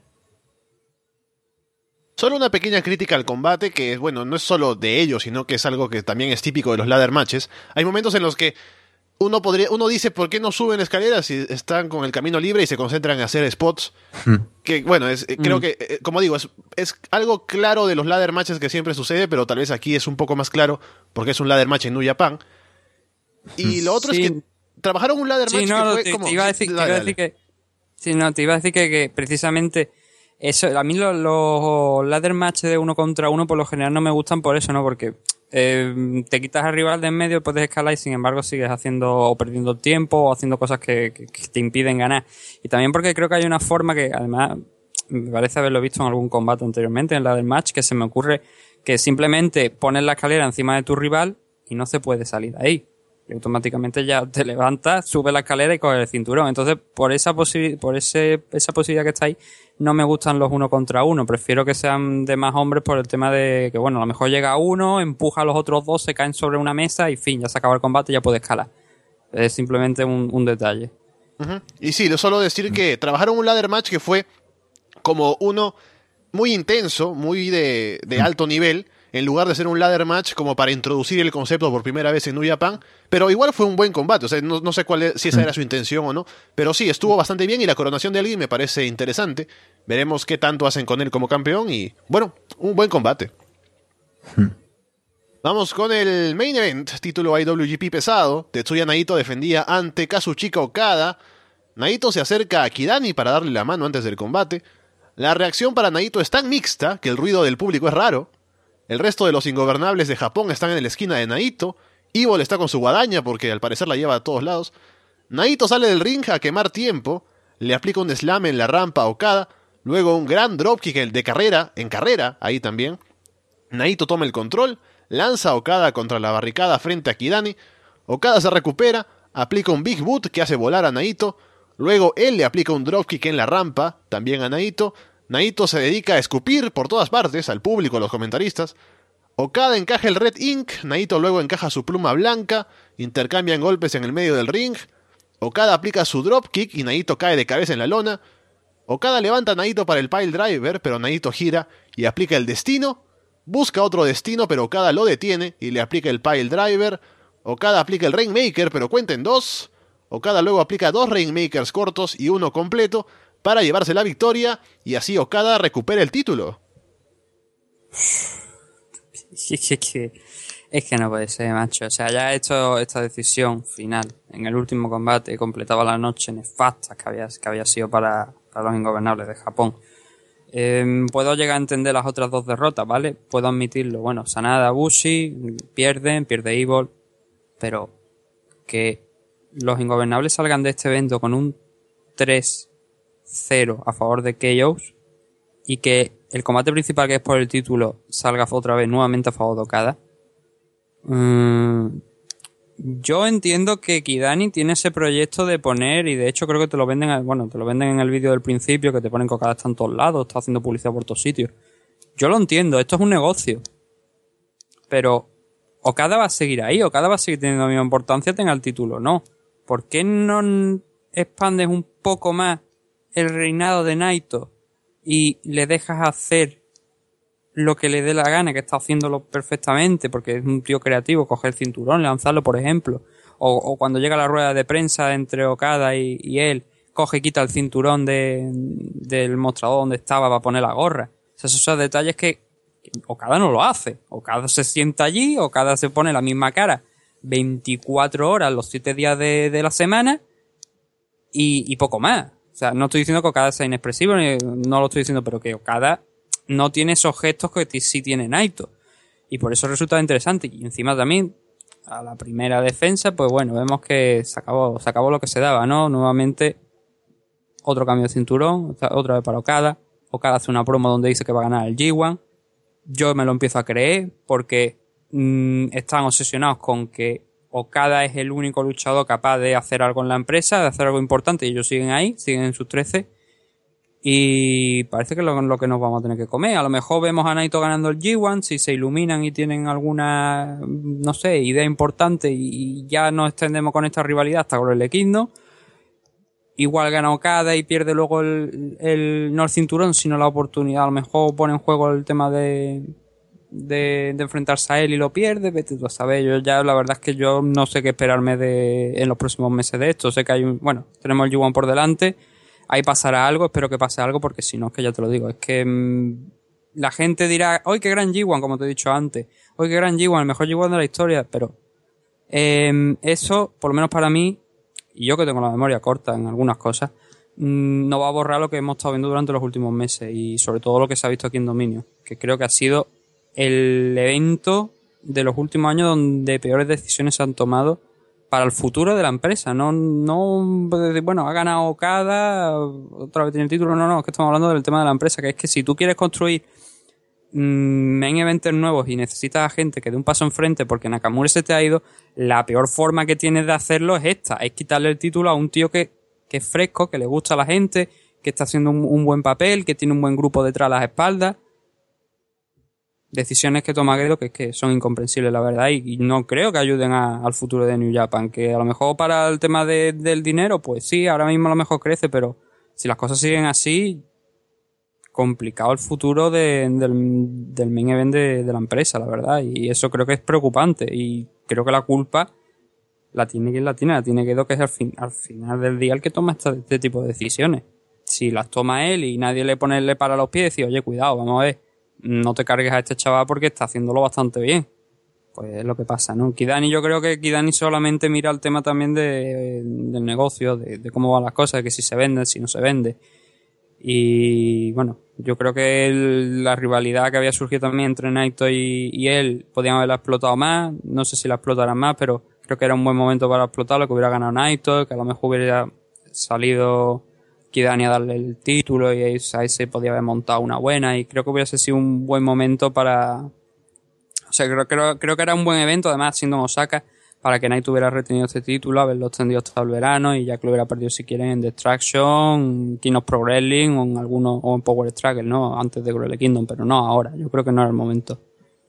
Solo una pequeña crítica al combate que, bueno, no es solo de ellos, sino que es algo que también es típico de los ladder matches. Hay momentos en los que uno dice, ¿por qué no suben escaleras si están con el camino libre y se concentran en hacer spots? Que, bueno, creo que, como digo, es algo claro de los ladder matches que siempre sucede, pero tal vez aquí es un poco más claro porque es un ladder match en New Japan. Y lo otro es que trabajaron un ladder match que fue como... Te iba a decir que precisamente eso, a mí los ladder match de uno contra uno por lo general no me gustan por eso, ¿no? Porque te quitas al rival de en medio, puedes escalar y sin embargo sigues haciendo o perdiendo tiempo o haciendo cosas que te impiden ganar. Y también porque creo que hay una forma que además me parece haberlo visto en algún combate anteriormente en ladder match, que se me ocurre que simplemente pones la escalera encima de tu rival y no se puede salir de ahí. Y automáticamente ya te levantas, subes la escalera y coges el cinturón. Entonces, por esa posibilidad que está ahí, no me gustan los uno contra uno. Prefiero que sean de más hombres por el tema de que, bueno, a lo mejor llega uno, empuja a los otros dos, se caen sobre una mesa y fin, ya se acaba el combate y ya puede escalar. Es simplemente un detalle. Uh-huh. Y sí, solo decir que trabajaron un ladder match que fue como uno muy intenso, muy de alto nivel, en lugar de ser un ladder match como para introducir el concepto por primera vez en New Japan, pero igual fue un buen combate, o sea, no sé si esa era su intención o no, pero sí, estuvo bastante bien y la coronación de alguien me parece interesante. Veremos qué tanto hacen con él como campeón y, bueno, un buen combate. Vamos con el main event, título IWGP pesado. Tetsuya Naito defendía ante Kazuchika Okada. Naito se acerca a Kidani para darle la mano antes del combate. La reacción para Naito es tan mixta que el ruido del público es raro. El resto de los ingobernables de Japón están en la esquina de Naito. Evil está con su guadaña porque al parecer la lleva a todos lados. Naito sale del ring a quemar tiempo. Le aplica un slam en la rampa a Okada. Luego un gran dropkick de carrera, ahí también. Naito toma el control. Lanza a Okada contra la barricada frente a Kidani. Okada se recupera. Aplica un Big Boot que hace volar a Naito. Luego él le aplica un dropkick en la rampa, también a Naito. Naito se dedica a escupir por todas partes, al público, a los comentaristas. Okada encaja el Red Ink, Naito luego encaja su pluma blanca, intercambian golpes en el medio del ring. Okada aplica su dropkick y Naito cae de cabeza en la lona. Okada levanta a Naito para el pile driver, pero Naito gira y aplica el destino. Busca otro destino, pero Okada lo detiene y le aplica el pile driver. Okada aplica el Rainmaker, pero cuenta en dos. Okada luego aplica 2 Rainmakers cortos y uno completo para llevarse la victoria y así Okada recupera el título. Es que no puede ser, macho. O sea, ya he hecho esta decisión final en el último combate, completaba la noche nefasta que había sido para los ingobernables de Japón. Puedo llegar a entender las otras dos derrotas, ¿vale? Puedo admitirlo. Bueno, Sanada, Bushi pierde Evil, pero que los ingobernables salgan de este evento con un 3-0 a favor de KOs y que el combate principal, que es por el título, salga otra vez nuevamente a favor de Okada. Yo entiendo que Kidani tiene ese proyecto de poner, y de hecho creo que te lo venden en el vídeo del principio, que te ponen que Okada está en todos lados, está haciendo publicidad por todos sitios. Yo lo entiendo, esto es un negocio. Pero Okada va a seguir ahí, Okada va a seguir teniendo la misma importancia, tenga el título o no. ¿Por qué no expandes un poco más el reinado de Naito y le dejas hacer lo que le dé la gana, que está haciéndolo perfectamente, porque es un tío creativo, coger el cinturón, lanzarlo, por ejemplo, o cuando llega la rueda de prensa entre Okada y él, coge y quita el cinturón del mostrador donde estaba para poner la gorra. O sea, esos detalles que Okada no lo hace. Okada se sienta allí, Okada se pone la misma cara 24 horas los 7 días de la semana y poco más. O sea, no estoy diciendo que Okada sea inexpresivo, no lo estoy diciendo, pero que Okada no tiene esos gestos que sí tiene Naito. Y por eso resulta interesante. Y encima también, a la primera defensa, pues bueno, vemos que se acabó lo que se daba, ¿no? Nuevamente, otro cambio de cinturón, otra vez para Okada. Okada hace una promo donde dice que va a ganar el G1. Yo me lo empiezo a creer porque están obsesionados con que Okada es el único luchador capaz de hacer algo en la empresa, de hacer algo importante, y ellos siguen ahí, siguen en sus 13. Y parece que es lo que nos vamos a tener que comer. A lo mejor vemos a Naito ganando el G1, si se iluminan y tienen alguna, no sé, idea importante y ya nos extendemos con esta rivalidad hasta con el Kingdom. Igual gana Okada y pierde luego no el cinturón, sino la oportunidad. A lo mejor pone en juego el tema de enfrentarse a él y lo pierde. Vete tú a saber. Yo ya, la verdad es que yo no sé qué esperarme en los próximos meses de esto. Sé que tenemos el G1 por delante. Ahí pasará algo, espero que pase algo, porque si no, es que ya te lo digo, es que la gente dirá, ¡ay, qué gran G1! Como te he dicho antes, ¡ay, qué gran G1! El mejor G1 de la historia, pero eso, por lo menos para mí, y yo que tengo la memoria corta en algunas cosas, no va a borrar lo que hemos estado viendo durante los últimos meses, y sobre todo lo que se ha visto aquí en Dominio, que creo que ha sido el evento de los últimos años donde peores decisiones se han tomado para el futuro de la empresa. No, ha ganado Okada, otra vez tiene el título. No, es que estamos hablando del tema de la empresa, que es que si tú quieres construir main events nuevos y necesitas a gente que dé un paso enfrente porque Nakamura se te ha ido, la peor forma que tienes de hacerlo es esta, es quitarle el título a un tío que es fresco, que le gusta a la gente, que está haciendo un buen papel, que tiene un buen grupo detrás a las espaldas. Decisiones que toma Gedo que son incomprensibles, la verdad, y no creo que ayuden al futuro de New Japan, que a lo mejor para el tema del dinero, pues sí, ahora mismo a lo mejor crece, pero si las cosas siguen así, complicado el futuro del main event de la empresa, la verdad, y eso creo que es preocupante, y creo que la culpa la tiene Gedo, que es al final del día el que toma este tipo de decisiones. Si las toma él y nadie le para los pies y dice, oye, cuidado, vamos a ver, no te cargues a este chaval porque está haciéndolo bastante bien. Pues es lo que pasa, ¿no? Kidani, yo creo que Kidani solamente mira el tema también del negocio, de cómo van las cosas, de que si se vende, si no se vende. Y bueno, yo creo que la rivalidad que había surgido también entre Naito y él, podían haberla explotado más. No sé si la explotarán más, pero creo que era un buen momento para explotarlo, que hubiera ganado Naito, que a lo mejor hubiera salido Kidani a darle el título y ahí se podía haber montado una buena, y creo que hubiese sido un buen momento para... O sea, creo que era un buen evento, además siendo en Osaka, para que Naito hubiera retenido este título, haberlo extendido hasta el verano y ya que lo hubiera perdido si quieren en Destruction, King of Pro Wrestling o en Power Struggle, ¿no? Antes de Wrestle Kingdom, pero no ahora. Yo creo que no era el momento.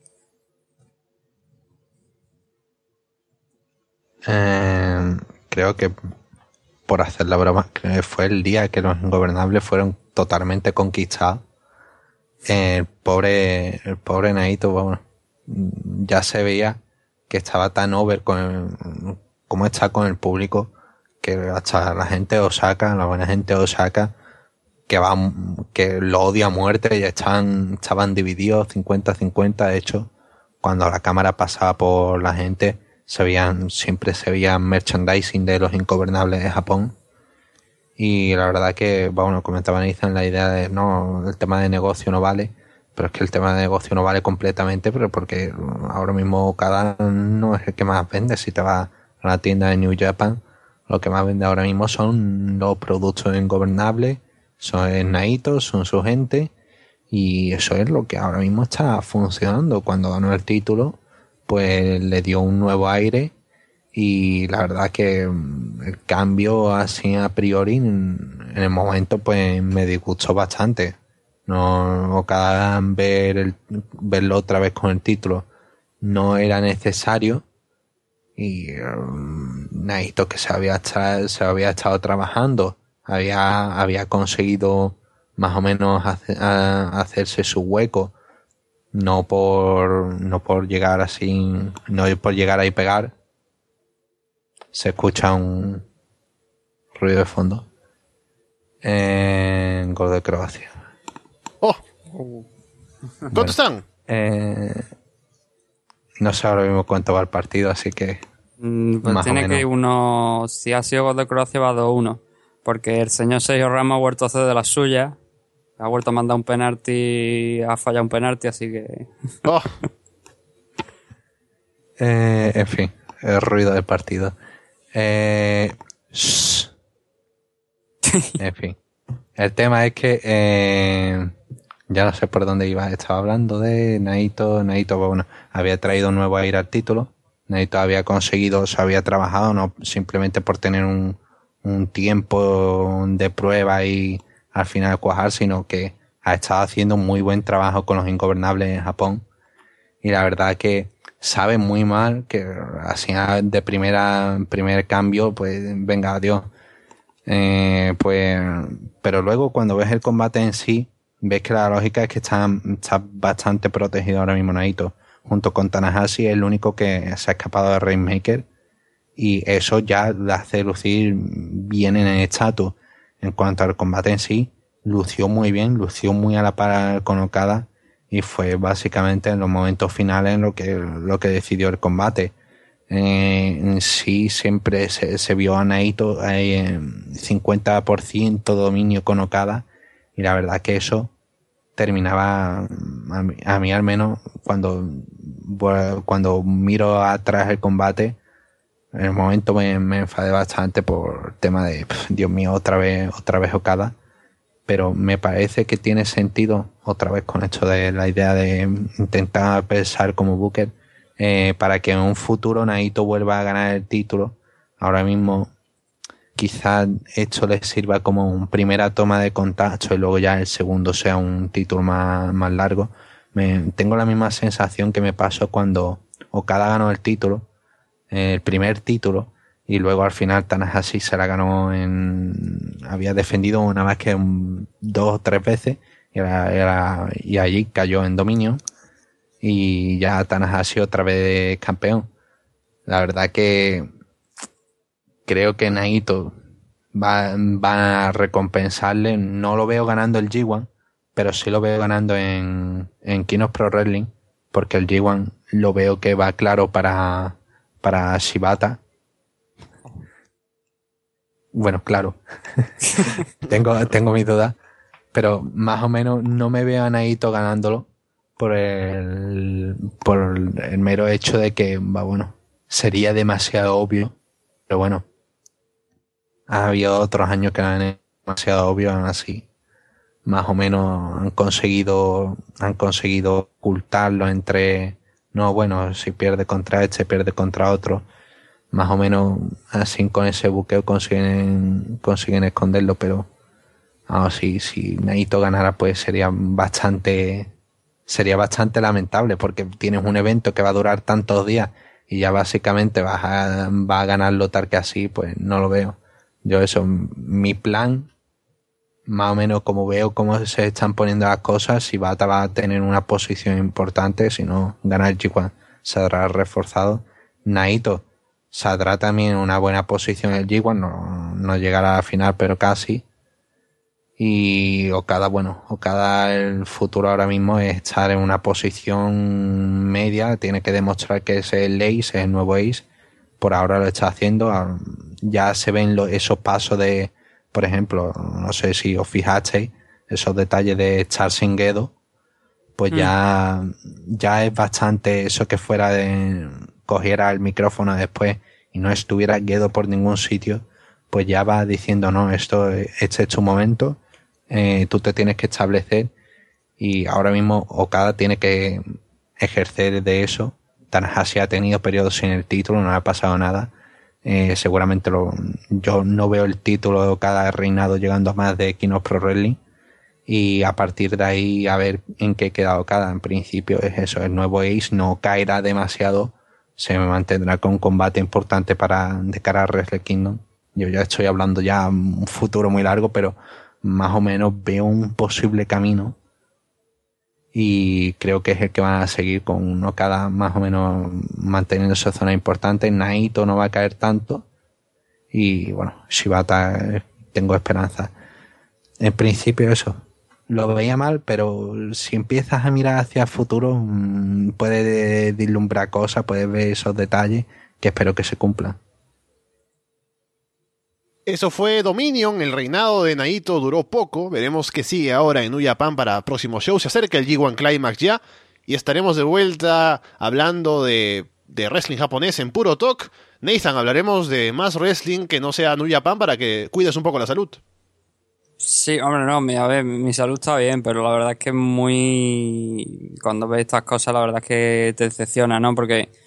Creo que, por hacer la broma, que fue el día que los Ingobernables fueron totalmente conquistados. El pobre Naito, bueno, ya se veía que estaba tan over como está con el público, que hasta la gente de Osaka, la buena gente de Osaka, que lo odia a muerte, y estaban divididos 50-50. De hecho, cuando la cámara pasaba por la gente, siempre se veía merchandising de los Ingobernables de Japón. Y la verdad que, bueno, comentaban Ethan la idea de, no, el tema de negocio no vale, pero es que el tema de negocio no vale completamente, pero porque ahora mismo cada no es el que más vende. Si te vas a la tienda de New Japan, lo que más vende ahora mismo son los productos Ingobernables, son Naito, son su gente, y eso es lo que ahora mismo está funcionando. Cuando ganó el título, pues le dio un nuevo aire, y la verdad que el cambio así a priori en el momento pues me disgustó bastante. No, cada verlo otra vez con el título no era necesario, y Naito, que se había estado trabajando, había conseguido más o menos hacerse su hueco, no por llegar así, no por llegar ahí pegar. Se escucha un ruido de fondo en gol de Croacia. ¡Oh! ¿Cuántos están? No sé ahora mismo cuánto va el partido, así que... Pues tiene que si ha sido gol de Croacia, va 2-1. Porque el señor Sergio Ramos ha vuelto a hacer de la suya. Ha vuelto a mandar un penalti, ha fallado un penalti, así que... Oh. En fin, el ruido del partido. En fin. El tema es que... ya no sé por dónde iba. Estaba hablando de Naito, bueno, había traído un nuevo aire al título, Naito se había trabajado, no simplemente por tener un tiempo de prueba y al final cuajar, sino que ha estado haciendo muy buen trabajo con los Ingobernables en Japón. Y la verdad que sabe muy mal que así de primer cambio, pues venga, adiós. Pues, pero luego cuando ves el combate en sí, ves que la lógica es que está bastante protegido ahora mismo Naito. Junto con Tanahashi es el único que se ha escapado de Rainmaker y eso ya le hace lucir bien en el estatus. En cuanto al combate en sí, lució muy bien, lució muy a la par con Okada y fue básicamente en los momentos finales lo que decidió el combate. En sí siempre se vio a Naito en 50% dominio con Okada y la verdad que eso terminaba a mí al menos cuando miro atrás el combate en el momento me enfadé bastante por el tema de Dios mío, otra vez Okada, pero me parece que tiene sentido otra vez con esto de la idea de intentar pensar como Booker para que en un futuro Naito vuelva a ganar el título. Ahora mismo quizás esto le sirva como una primera toma de contacto y luego ya el segundo sea un título más largo. Tengo la misma sensación que me pasó cuando Okada ganó el título, el primer título, y luego al final Tanahashi se la ganó había defendido una más que 2 o 3 veces y allí cayó en dominio y ya Tanahashi otra vez campeón. La verdad que creo que Naito va a recompensarle. No lo veo ganando el G1, pero sí lo veo ganando en King of Pro Wrestling, porque el G1 lo veo que va claro para Shibata. Bueno, claro. tengo mis dudas, pero más o menos no me veo a Naito ganándolo por el mero hecho de que, bueno, sería demasiado obvio, pero bueno, ha habido otros años que eran demasiado obvios, así más o menos han conseguido ocultarlo entre, no, bueno, si pierde contra este, pierde contra otro, más o menos así con ese buqueo consiguen esconderlo, pero si Naito ganara pues sería bastante lamentable, porque tienes un evento que va a durar tantos días y ya básicamente va a ganarlo tal que así, pues no lo veo. Yo mi plan, más o menos como veo cómo se están poniendo las cosas, si Bata va a tener una posición importante, si no gana el G1 saldrá reforzado. Naito saldrá también en una buena posición en el G1, no llegará a la final, pero casi. Y Okada el futuro ahora mismo es estar en una posición media, tiene que demostrar que es el Ace, es el nuevo Ace. Por ahora lo está haciendo, ya se ven esos pasos de, por ejemplo, no sé si os fijasteis, esos detalles de estar sin Gedo, pues ya es bastante eso que fuera cogiera el micrófono después y no estuviera Gedo por ningún sitio, pues ya va diciendo, no, este es tu momento, tú te tienes que establecer y ahora mismo Okada tiene que ejercer de eso. Tanahashi ha tenido periodos sin el título, no le ha pasado nada. Seguramente yo no veo el título de Okada reinado llegando a más de King of Pro Wrestling y a partir de ahí a ver en qué queda Okada. En principio es eso, el nuevo Ace no caerá demasiado, se mantendrá con un combate importante de cara a Wrestle Kingdom. Yo ya estoy hablando ya un futuro muy largo, pero más o menos veo un posible camino y creo que es el que van a seguir con Okada más o menos manteniendo esa zona importante. Naito no va a caer tanto y bueno, Shibata tengo esperanza. En principio eso, lo veía mal, pero si empiezas a mirar hacia el futuro puedes vislumbrar cosas, puedes ver esos detalles que espero que se cumplan. Eso fue Dominion, el reinado de Naito duró poco, veremos qué sigue ahora en New Japan para próximo show, se acerca el G1 Climax ya, y estaremos de vuelta hablando de wrestling japonés en Puro Talk. Nathan, hablaremos de más wrestling que no sea New Japan para que cuides un poco la salud. Sí, hombre, no, a ver, mi salud está bien, pero la verdad es que cuando ves estas cosas, la verdad es que te decepciona, ¿no? Porque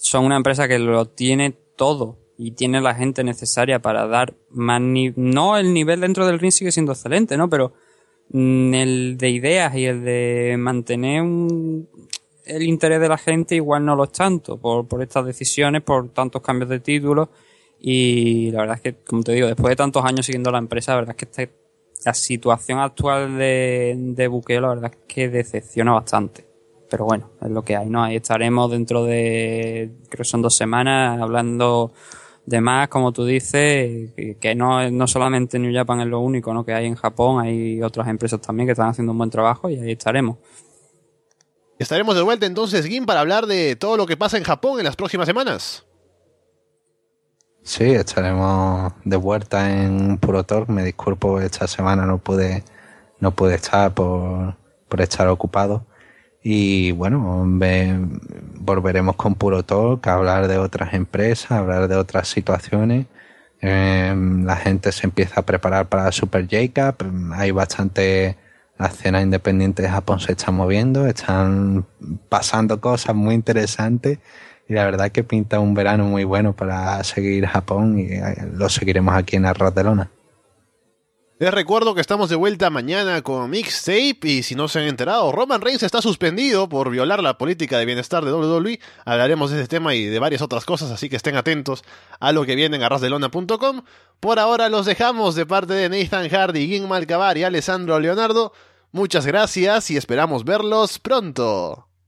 son una empresa que lo tiene todo y tiene la gente necesaria para dar más no el nivel dentro del ring sigue siendo excelente, ¿no? Pero el de ideas y el de mantener el interés de la gente igual no lo es tanto por estas decisiones, por tantos cambios de títulos. Y la verdad es que, como te digo, después de tantos años siguiendo la empresa, la verdad es que la situación actual de buqueo, la verdad es que decepciona bastante. Pero bueno, es lo que hay, ¿no? Ahí estaremos dentro de, creo que son 2 semanas, hablando de más, como tú dices, que no solamente New Japan es lo único, ¿no? Que hay en Japón, hay otras empresas también que están haciendo un buen trabajo y ahí estaremos. Estaremos de vuelta entonces, Gin, para hablar de todo lo que pasa en Japón en las próximas semanas. Sí, estaremos de vuelta en Puro Talk. Me disculpo, esta semana no pude estar por estar ocupado. Y bueno, volveremos con Puro Talk a hablar de otras empresas, a hablar de otras situaciones. La gente se empieza a preparar para Super J-Cup. Hay bastante... La escena independiente de Japón se está moviendo, están pasando cosas muy interesantes. Y la verdad que pinta un verano muy bueno para seguir Japón y lo seguiremos aquí en Arras de Lona. Les recuerdo que estamos de vuelta mañana con Mixtape y si no se han enterado, Roman Reigns está suspendido por violar la política de bienestar de WWE. Hablaremos de ese tema y de varias otras cosas, así que estén atentos a lo que viene en arrasdelona.com. Por ahora los dejamos de parte de Nathan Hardy, Gin Malcabar y Alessandro Leonardo. Muchas gracias y esperamos verlos pronto.